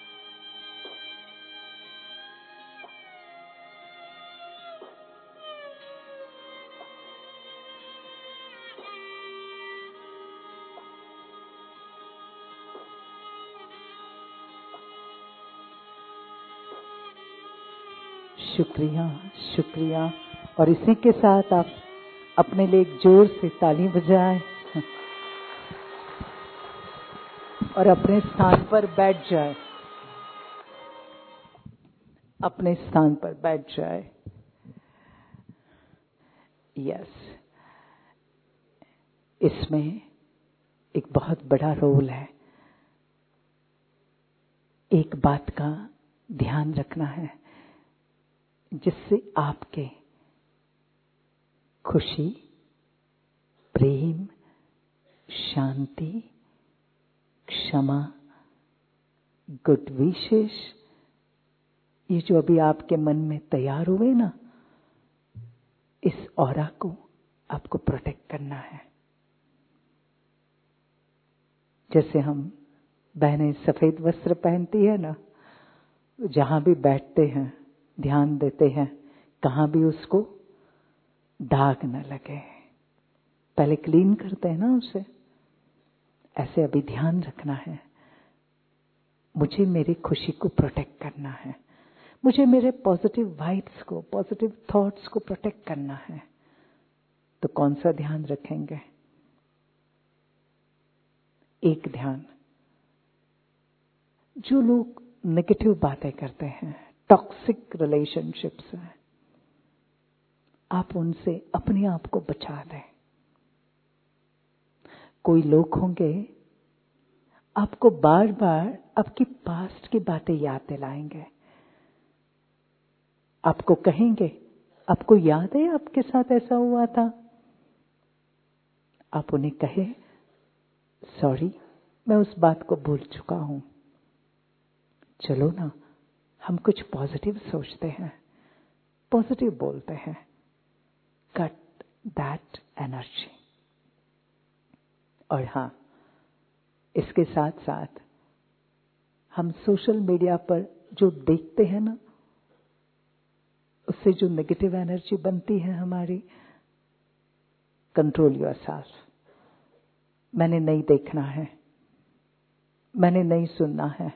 शुक्रिया, शुक्रिया। और इसी के साथ आप अपने लिए एक जोर से ताली बजाएं। और अपने स्थान पर बैठ जाए, अपने स्थान पर बैठ जाए। यस, इसमें एक बहुत बड़ा रोल है। एक बात का ध्यान रखना है जिससे आपके खुशी, प्रेम, शांति, क्षमा, गुड विशेष, ये जो अभी आपके मन में तैयार हुए ना, इस ऑरा को आपको प्रोटेक्ट करना है। जैसे हम बहनें सफेद वस्त्र पहनती है ना, जहां भी बैठते हैं ध्यान देते हैं कहां भी उसको दाग न लगे, पहले क्लीन करते हैं ना उसे। ऐसे अभी ध्यान रखना है, मुझे मेरी खुशी को प्रोटेक्ट करना है, मुझे मेरे पॉजिटिव वाइब्स को, पॉजिटिव थॉट्स को प्रोटेक्ट करना है। तो कौन सा ध्यान रखेंगे? एक ध्यान, जो लोग नेगेटिव बातें करते हैं, टॉक्सिक रिलेशनशिप्स हैं, आप उनसे अपने आप को बचा दें। कोई लोग होंगे आपको बार बार आपकी पास्ट की बातें याद दिलाएंगे, आपको कहेंगे आपको याद है आपके साथ ऐसा हुआ था। आप उन्हें कहे सॉरी, मैं उस बात को भूल चुका हूं, चलो ना हम कुछ पॉजिटिव सोचते हैं, पॉजिटिव बोलते हैं। Cut that energy. और हां, इसके साथ साथ हम सोशल मीडिया पर जो देखते हैं ना, उससे जो नेगेटिव एनर्जी बनती है हमारी, कंट्रोल योरसेल्फ। मैंने नहीं देखना है, मैंने नहीं सुनना है।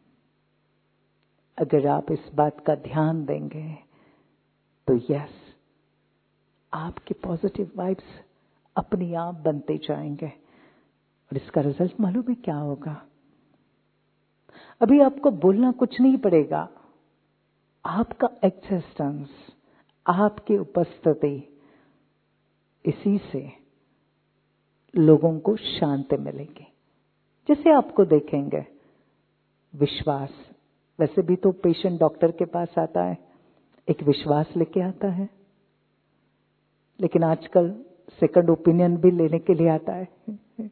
अगर आप इस बात का ध्यान देंगे तो यस, आपके पॉजिटिव वाइब्स अपने आप बनते जाएंगे। और इसका रिजल्ट मालूम है क्या होगा? अभी आपको बोलना कुछ नहीं पड़ेगा, आपका एक्सिस्टेंस, आपकी उपस्थिति, इसी से लोगों को शांति मिलेगी। जैसे आपको देखेंगे, विश्वास, वैसे भी तो पेशेंट डॉक्टर के पास आता है एक विश्वास लेके आता है, लेकिन आजकल सेकंड ओपिनियन भी लेने के लिए आता है।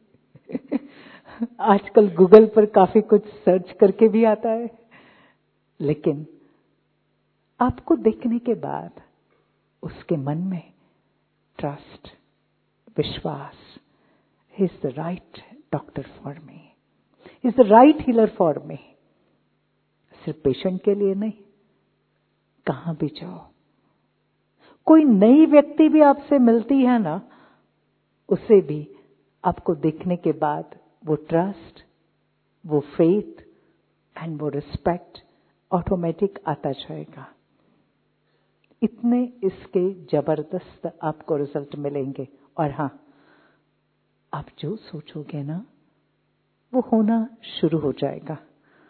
आजकल गूगल पर काफी कुछ सर्च करके भी आता है। लेकिन आपको देखने के बाद उसके मन में ट्रस्ट, विश्वास, he is the right doctor for me, he is the right healer for me. सिर्फ पेशेंट के लिए नहीं, कहां भी जाओ, कोई नई व्यक्ति भी आपसे मिलती है ना, उसे भी आपको देखने के बाद वो ट्रस्ट, वो फेथ एंड वो रिस्पेक्ट ऑटोमेटिक आता जाएगा। इतने इसके जबरदस्त आपको रिजल्ट मिलेंगे। और हां, आप जो सोचोगे ना, वो होना शुरू हो जाएगा।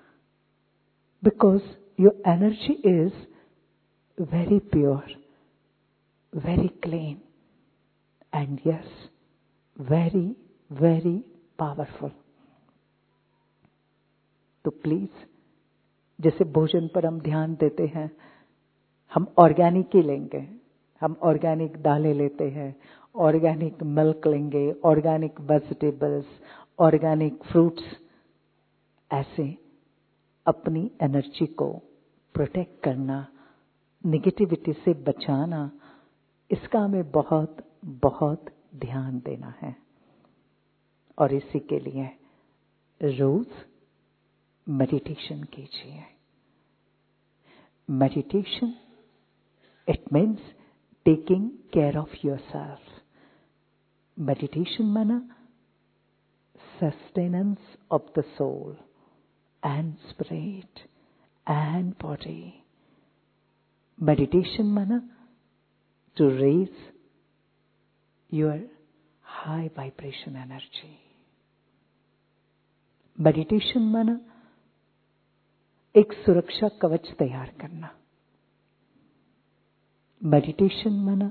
Because your energy is very pure, very clean, and yes, very very powerful। तो प्लीज, जैसे भोजन पर हम ध्यान देते हैं, हम ऑर्गेनिक ही लेंगे, हम ऑर्गेनिक दालें लेते हैं, ऑर्गेनिक मिल्क लेंगे, ऑर्गेनिक वेजिटेबल्स, ऑर्गेनिक फ्रूट्स। ऐसे अपनी एनर्जी को प्रोटेक्ट करना, निगेटिविटी से बचाना, इसका हमें बहुत बहुत ध्यान देना है। और इसी के लिए रोज मेडिटेशन कीजिए। Meditation, it means taking care of yourself. Meditation माना sustenance of the soul and spirit and body. Meditation माना to raise your high vibration energy। Meditation माना एक सुरक्षा कवच तैयार करना। मेडिटेशन माना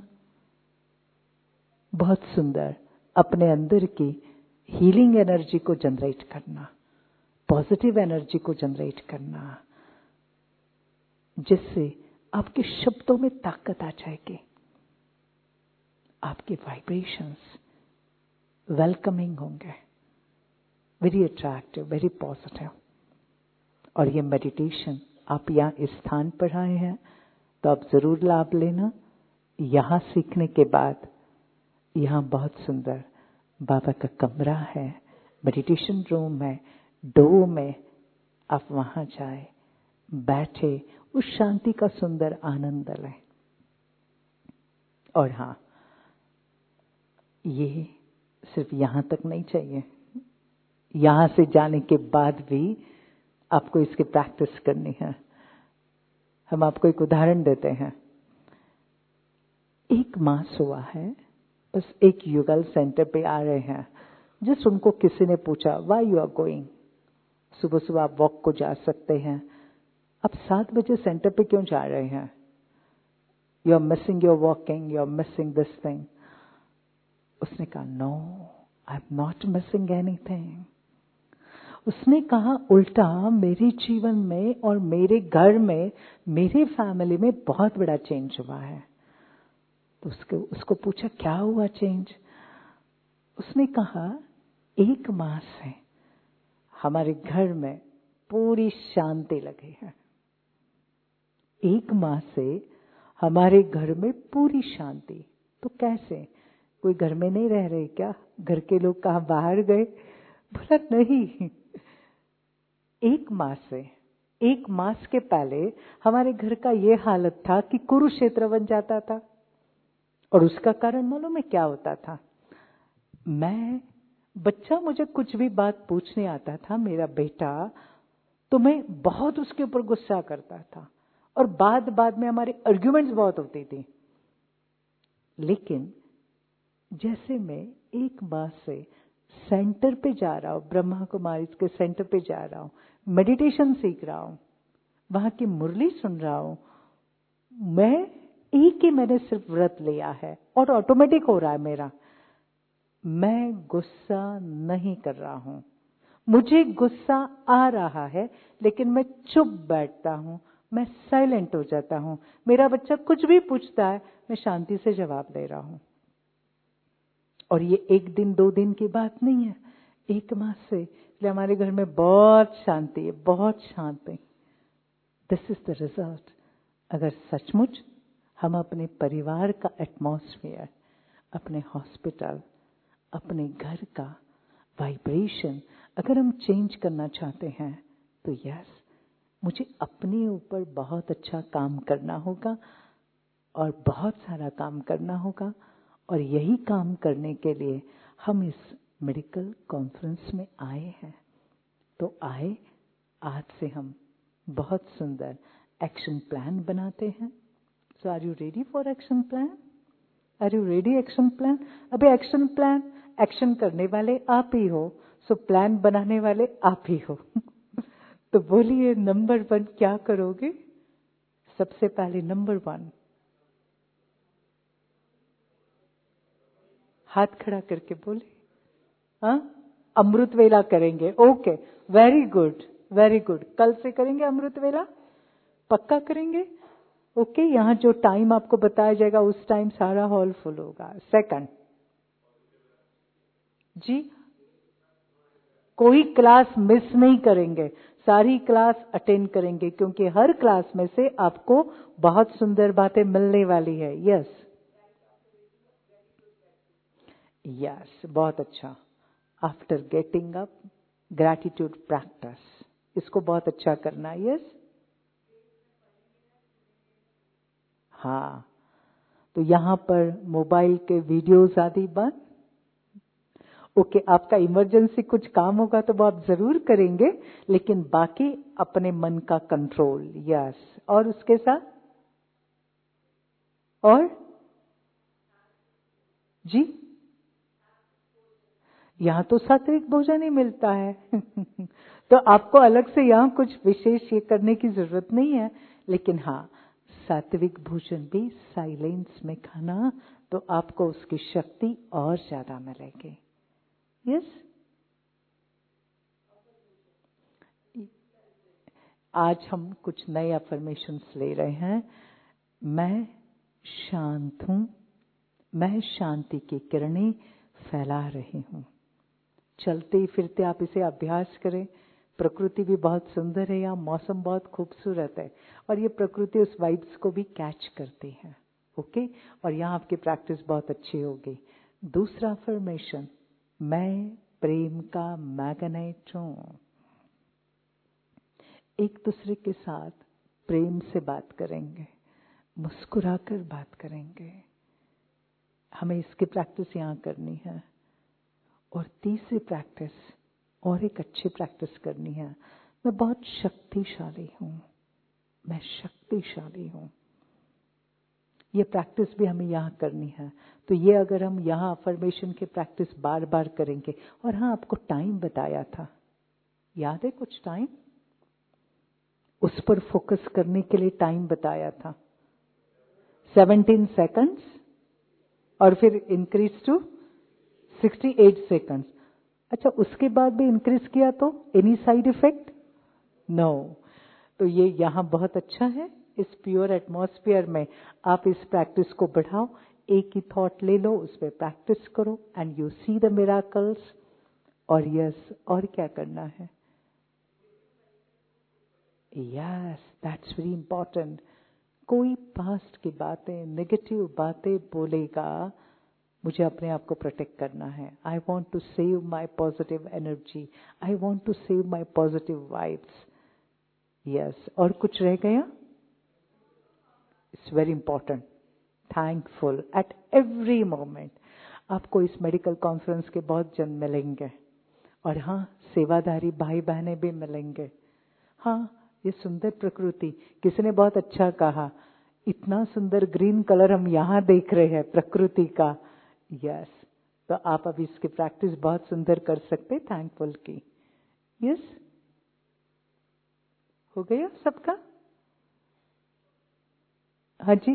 बहुत सुंदर अपने अंदर की हीलिंग एनर्जी को जनरेट करना, पॉजिटिव एनर्जी को जनरेट करना, जिससे आपके शब्दों में ताकत आ जाएगी, आपके वाइब्रेशंस वेलकमिंग होंगे, वेरी अट्रैक्टिव, वेरी पॉजिटिव। और ये मेडिटेशन आप यहाँ इस स्थान पर आए हैं तो आप जरूर लाभ लेना। यहाँ सीखने के बाद यहाँ बहुत सुंदर बाबा का कमरा है, मेडिटेशन रूम है, डो में आप वहां जाए, बैठे, उस शांति का सुंदर आनंद लें। और हाँ, ये सिर्फ यहां तक नहीं चाहिए, यहां से जाने के बाद भी आपको इसकी प्रैक्टिस करनी है। हम आपको एक उदाहरण देते हैं। एक मास हुआ है, बस एक युगल सेंटर पे आ रहे हैं, जिस उनको किसी ने पूछा व्हाई यू आर गोइंग, सुबह सुबह आप वॉक को जा सकते हैं, अब सात बजे सेंटर पे क्यों जा रहे हैं? You are missing your walking, you are missing this thing. उसने कहा no, I am not missing anything. उसने कहा उल्टा, मेरे जीवन में और मेरे घर में, मेरे फैमिली में बहुत बड़ा चेंज हुआ है। तो उसको उसको पूछा क्या हुआ चेंज? उसने कहा एक मास से हमारे घर में पूरी शांति लगी है। एक मास से हमारे घर में पूरी शांति। तो कैसे? कोई घर में नहीं रह रहे क्या? घर के लोग कहाँ बाहर गए? बोला नहीं, एक मास से, एक मास के पहले हमारे घर का ये हालत था कि कुरुक्षेत्र बन जाता था। और उसका कारण मालूम है क्या होता था? मैं बच्चा, मुझे कुछ भी बात पूछने आता था, मेरा बेटा, तो मैं बहुत उसके ऊपर गुस्सा करता था और बाद बाद में हमारे आर्ग्यूमेंट्स बहुत होती थी। लेकिन जैसे मैं एक मास से सेंटर पे जा रहा हूं, ब्रह्मा कुमारी के सेंटर पे जा रहा हूं, मेडिटेशन सीख रहा हूं, वहां की मुरली सुन रहा हूं, मैं एक ही मैंने सिर्फ व्रत लिया है और ऑटोमेटिक हो रहा है मेरा। मैं गुस्सा नहीं कर रहा हूं, मुझे गुस्सा आ रहा है लेकिन मैं चुप बैठता हूं, मैं साइलेंट हो जाता हूं। मेरा बच्चा कुछ भी पूछता है, मैं शांति से जवाब दे रहा हूं। और ये एक दिन दो दिन की बात नहीं है, एक मास से। इसलिए हमारे घर में बहुत शांति है, बहुत शांति। This is the result. अगर सचमुच हम अपने परिवार का एटमॉस्फेयर, अपने हॉस्पिटल, अपने घर का वाइब्रेशन अगर हम चेंज करना चाहते हैं तो यस, मुझे अपने ऊपर बहुत अच्छा काम करना होगा और बहुत सारा काम करना होगा। और यही काम करने के लिए हम इस मेडिकल कॉन्फ्रेंस में आए हैं। तो आए, आज से हम बहुत सुंदर एक्शन प्लान बनाते हैं। So are you ready for action plan? Are you ready action plan? अबे एक्शन प्लान, एक्शन करने वाले आप ही हो, सो प्लान बनाने वाले आप ही हो। तो बोलिए नंबर वन क्या करोगे? सबसे पहले नंबर वन, हाथ खड़ा करके बोले, हाँ, अमृत वेला करेंगे। Okay, very good, very good. कल से करेंगे अमृत वेला, पक्का करेंगे। ओके, यहाँ जो टाइम आपको बताया जाएगा उस टाइम सारा हॉल फुल होगा। सेकंड जी, कोई क्लास मिस नहीं करेंगे, सारी क्लास अटेंड करेंगे, क्योंकि हर क्लास में से आपको बहुत सुंदर बातें मिलने वाली है। यस यस, बहुत अच्छा। After getting up, gratitude practice, इसको बहुत अच्छा करना है। यस, हाँ। तो यहाँ पर मोबाइल के वीडियोस आदि बंद। ओके, आपका इमरजेंसी कुछ काम होगा तो वो आप जरूर करेंगे, लेकिन बाकी अपने मन का कंट्रोल। यस, और उसके साथ और जी, यहाँ तो सात्विक भोजन ही मिलता है तो आपको अलग से यहाँ कुछ विशेष ये करने की जरूरत नहीं है। लेकिन हाँ, सात्विक भोजन भी साइलेंस में खाना, तो आपको उसकी शक्ति और ज्यादा मिलेगी। यस, आज हम कुछ नए अफर्मेशंस ले रहे हैं। मैं शांत हूं, मैं शांति की किरणें फैला रही हूं। चलते फिरते आप इसे अभ्यास करें। प्रकृति भी बहुत सुंदर है, यहाँ मौसम बहुत खूबसूरत है और ये प्रकृति उस वाइब्स को भी कैच करती है। ओके, और यहाँ आपकी प्रैक्टिस बहुत अच्छी होगी। दूसरा अफर्मेशन, मैं प्रेम का मैग्नेट हूं। एक दूसरे के साथ प्रेम से बात करेंगे, मुस्कुराकर बात करेंगे। हमें इसकी प्रैक्टिस यहाँ करनी है। और तीसरी प्रैक्टिस, और एक अच्छी प्रैक्टिस करनी है, मैं बहुत शक्तिशाली हूं, मैं शक्तिशाली हूं। ये प्रैक्टिस भी हमें यहाँ करनी है। तो ये अगर हम यहाँ अफर्मेशन की प्रैक्टिस बार बार करेंगे। और हाँ, आपको टाइम बताया था, याद है कुछ टाइम? उस पर फोकस करने के लिए टाइम बताया था, सेवनटीन सेकंड्स, और फिर increase to sixty eight seconds. अच्छा, उसके बाद भी इंक्रीज किया तो एनी साइड इफेक्ट? नो। तो ये यहाँ बहुत अच्छा है। इस प्योर एटमॉस्फेयर में आप इस प्रैक्टिस को बढ़ाओ। एक ही थॉट ले लो, उस पर प्रैक्टिस करो and you see the miracles. और यस, और क्या करना है? Yes, that's very important. कोई पास्ट की बातें, नेगेटिव बातें बोलेगा, मुझे अपने आप को प्रोटेक्ट करना है। I want to save my positive energy, I want to save my positive vibes. Yes, और कुछ रह गया? It's very important, thankful at every moment. आपको इस मेडिकल कॉन्फ्रेंस के बहुत जन मिलेंगे, और हाँ, सेवाधारी भाई बहनें भी मिलेंगे। हाँ, ये सुंदर प्रकृति, किसी ने बहुत अच्छा कहा, इतना सुंदर ग्रीन कलर हम यहाँ देख रहे हैं प्रकृति का। यस, तो आप अभी इसकी प्रैक्टिस बहुत सुंदर कर सकते, थैंकफुल की। यस, हो गया सबका? हाँ जी,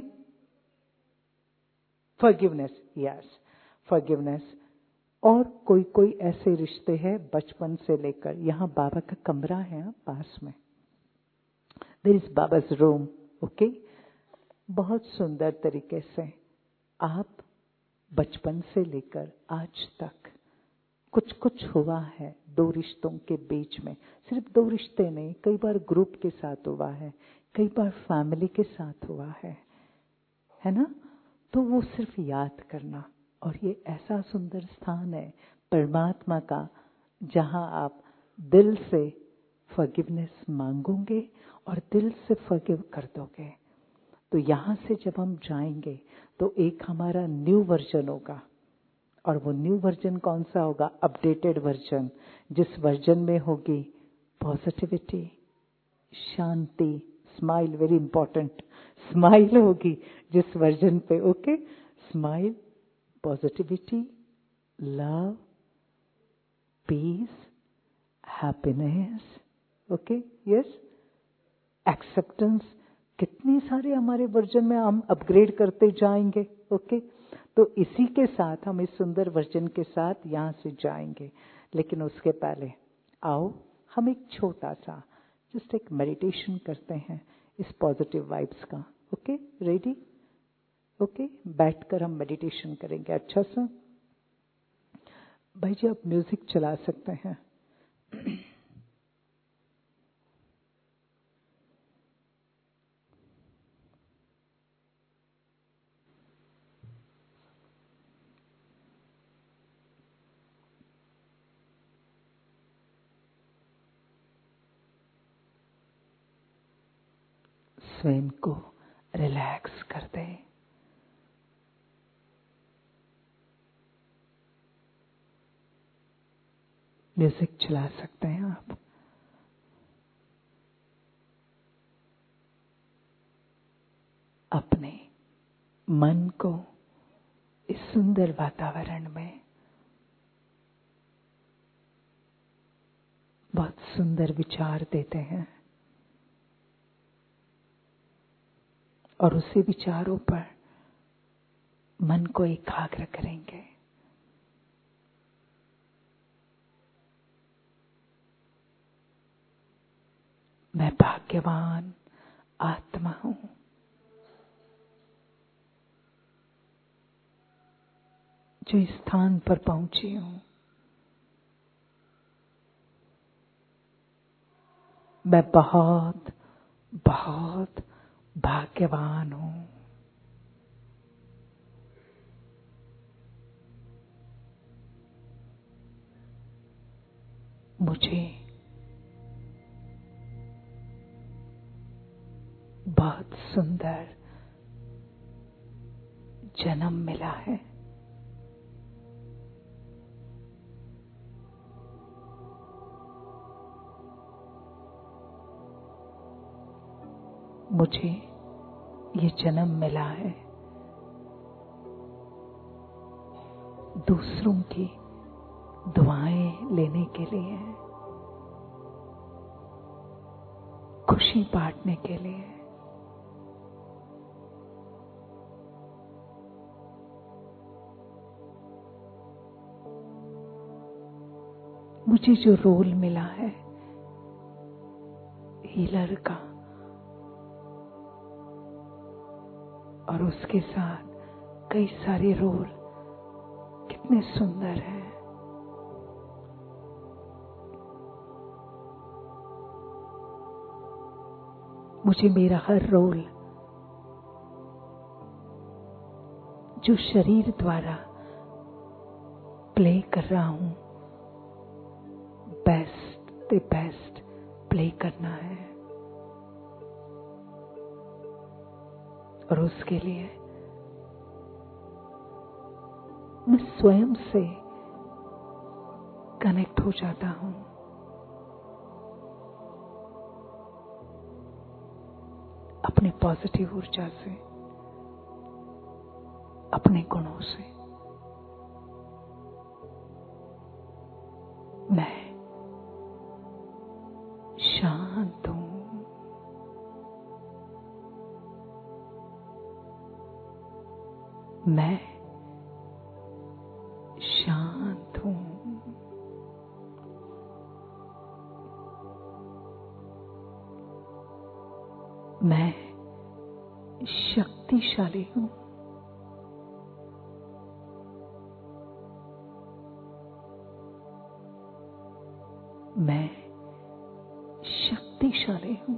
फॉरगिवनेस, यस, फॉरगिवनेस। और कोई कोई ऐसे रिश्ते हैं बचपन से लेकर, यहाँ बाबा का कमरा है पास में, देयर इज बाबा's रूम। ओके, बहुत सुंदर तरीके से आप बचपन से लेकर आज तक कुछ कुछ हुआ है दो रिश्तों के बीच में। सिर्फ दो रिश्ते नहीं, कई बार ग्रुप के साथ हुआ है, कई बार फैमिली के साथ हुआ है, है ना? तो वो सिर्फ याद करना। और ये ऐसा सुंदर स्थान है परमात्मा का, जहां आप दिल से फॉरगिवनेस मांगोगे और दिल से फॉरगिव कर दोगे। तो यहां से जब हम जाएंगे तो एक हमारा न्यू वर्जन होगा। और वो न्यू वर्जन कौन सा होगा? अपडेटेड वर्जन, जिस वर्जन में होगी पॉजिटिविटी, शांति, स्माइल, वेरी इंपॉर्टेंट, स्माइल होगी जिस वर्जन पे। Okay, smile, positivity, love, peace, happiness. Okay, yes, acceptance. कितनी सारे हमारे वर्जन में हम अपग्रेड करते जाएंगे। ओके, तो इसी के साथ हम इस सुंदर वर्जन के साथ यहां से जाएंगे। लेकिन उसके पहले आओ हम एक छोटा सा जस्ट एक मेडिटेशन करते हैं इस पॉजिटिव वाइब्स का। Okay, ready? ओके, बैठकर हम मेडिटेशन करेंगे। अच्छा सा भाई जी, आप म्यूजिक चला सकते हैं। स्वयं को रिलैक्स कर दें। म्यूजिक चला सकते हैं आप। अपने मन को इस सुंदर वातावरण में बहुत सुंदर विचार देते हैं और उसी विचारों पर मन को एकाग्र करेंगे। मैं भाग्यवान आत्मा हूं। जो इस स्थान पर पहुंची हूं। मैं बहुत बहुत भाग्यवान हूं। मुझे बहुत सुंदर जन्म मिला है। मुझे ये जन्म मिला है दूसरों की दुआएं लेने के लिए, खुशी बांटने के लिए। मुझे जो रोल मिला है हीलर का, और उसके साथ कई सारे रोल कितने सुंदर हैं। मुझे मेरा हर रोल जो शरीर द्वारा प्ले कर रहा हूं, बेस्ट से बेस्ट प्ले करना है। और उसके लिए मैं स्वयं से कनेक्ट हो जाता हूं। अपने पॉजिटिव ऊर्जा से, अपने गुणों से। मैं शांत हूं। मैं शांत हूं। मैं शक्तिशाली हूं। मैं शक्तिशाली हूं।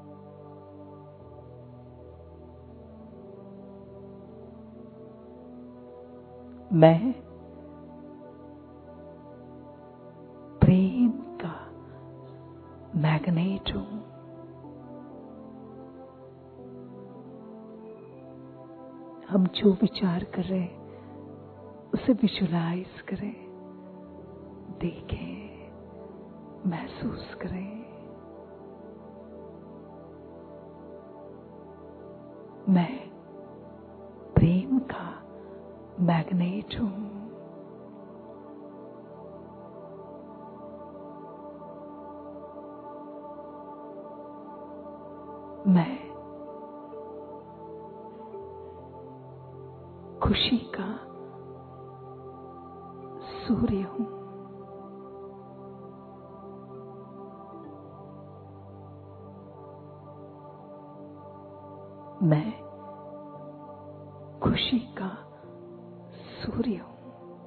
मैं प्रेम का मैग्नेट हूं। हम जो विचार कर रहे हैं उसे विजुलाइज करें, देखें, महसूस करें। मैं प्रेम का मैग्नेट हूं। मैं खुशी का सूर्य हूं। मैं खुशी का सूर्य हूं।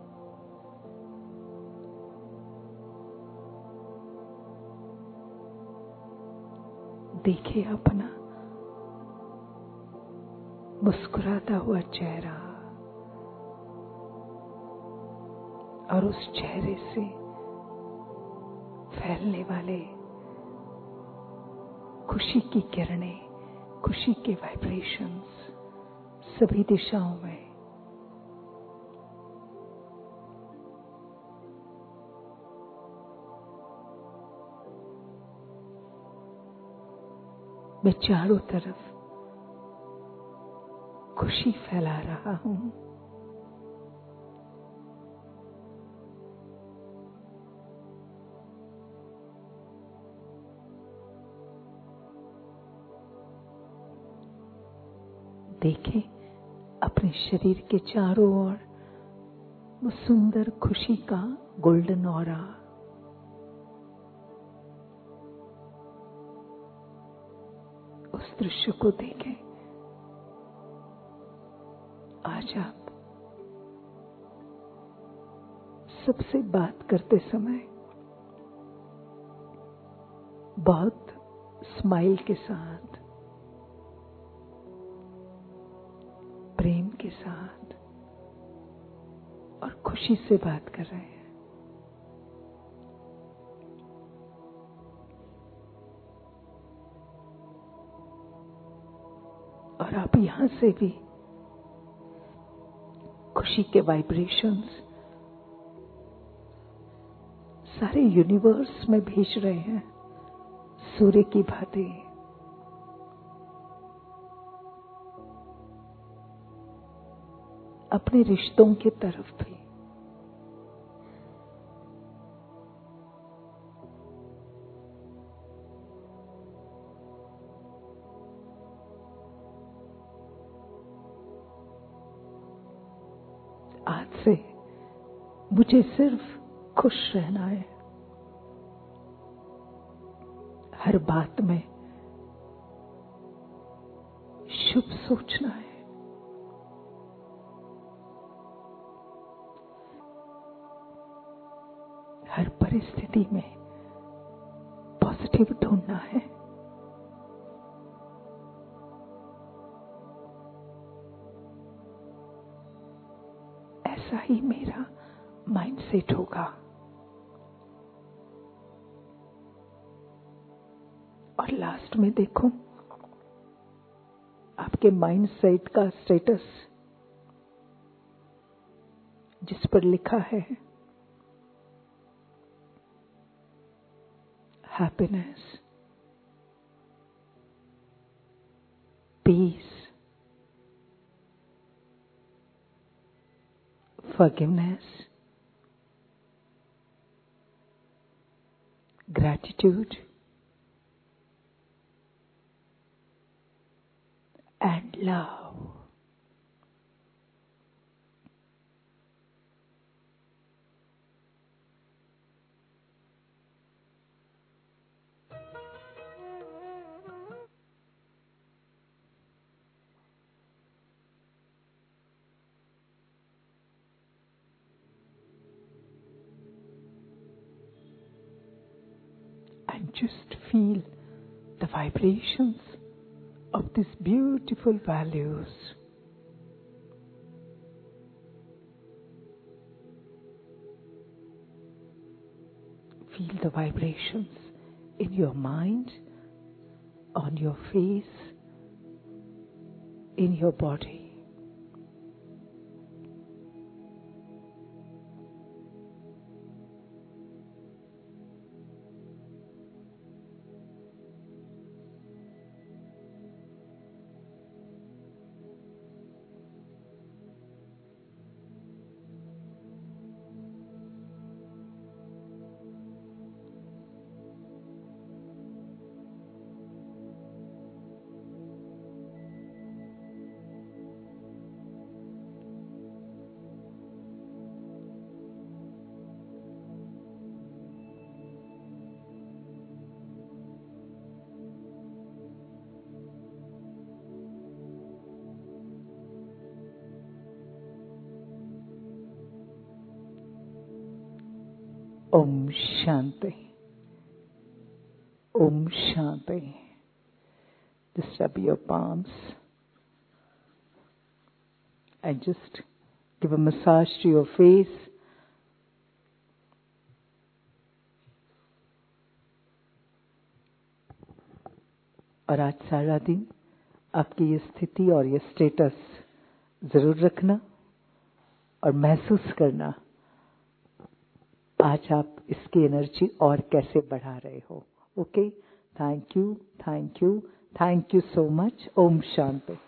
देखिए अपना मुस्कुराता हुआ चेहरा और उस चेहरे से फैलने वाले खुशी की किरणें, खुशी के वाइब्रेशंस सभी दिशाओं में। मैं चारों तरफ खुशी फैला रहा हूं। देखें अपने शरीर के चारों ओर वो सुंदर खुशी का गोल्डन ऑरा। उस दृश्य को देखें। आज आप सबसे बात करते समय बहुत स्माइल के साथ, प्रेम के साथ और खुशी से बात कर रहे हैं। और आप यहां से भी खुशी के वाइब्रेशंस सारे यूनिवर्स में भेज रहे हैं, सूर्य की भांति। अपने रिश्तों की तरफ भी। आज से मुझे सिर्फ खुश रहना है। हर बात में शुभ सोचना है। हर परिस्थिति में पॉजिटिव ढूंढना है। ऐसा ही मेरा माइंडसेट होगा। और लास्ट में देखो आपके माइंडसेट का स्टेटस, जिस पर लिखा है happiness, peace, forgiveness, gratitude, and love. And just feel the vibrations of these beautiful values. Feel the vibrations in your mind, on your face, in your body. Om Shanti. Om Shanti. Just rub your palms and just give a massage to your face. और आज सारा दिन आपकी ये स्थिति और ये status जरूर रखना और महसूस करना आज आप इसकी एनर्जी और कैसे बढ़ा रहे हो. Okay, thank you, thank you, thank you so much. ओम शांति.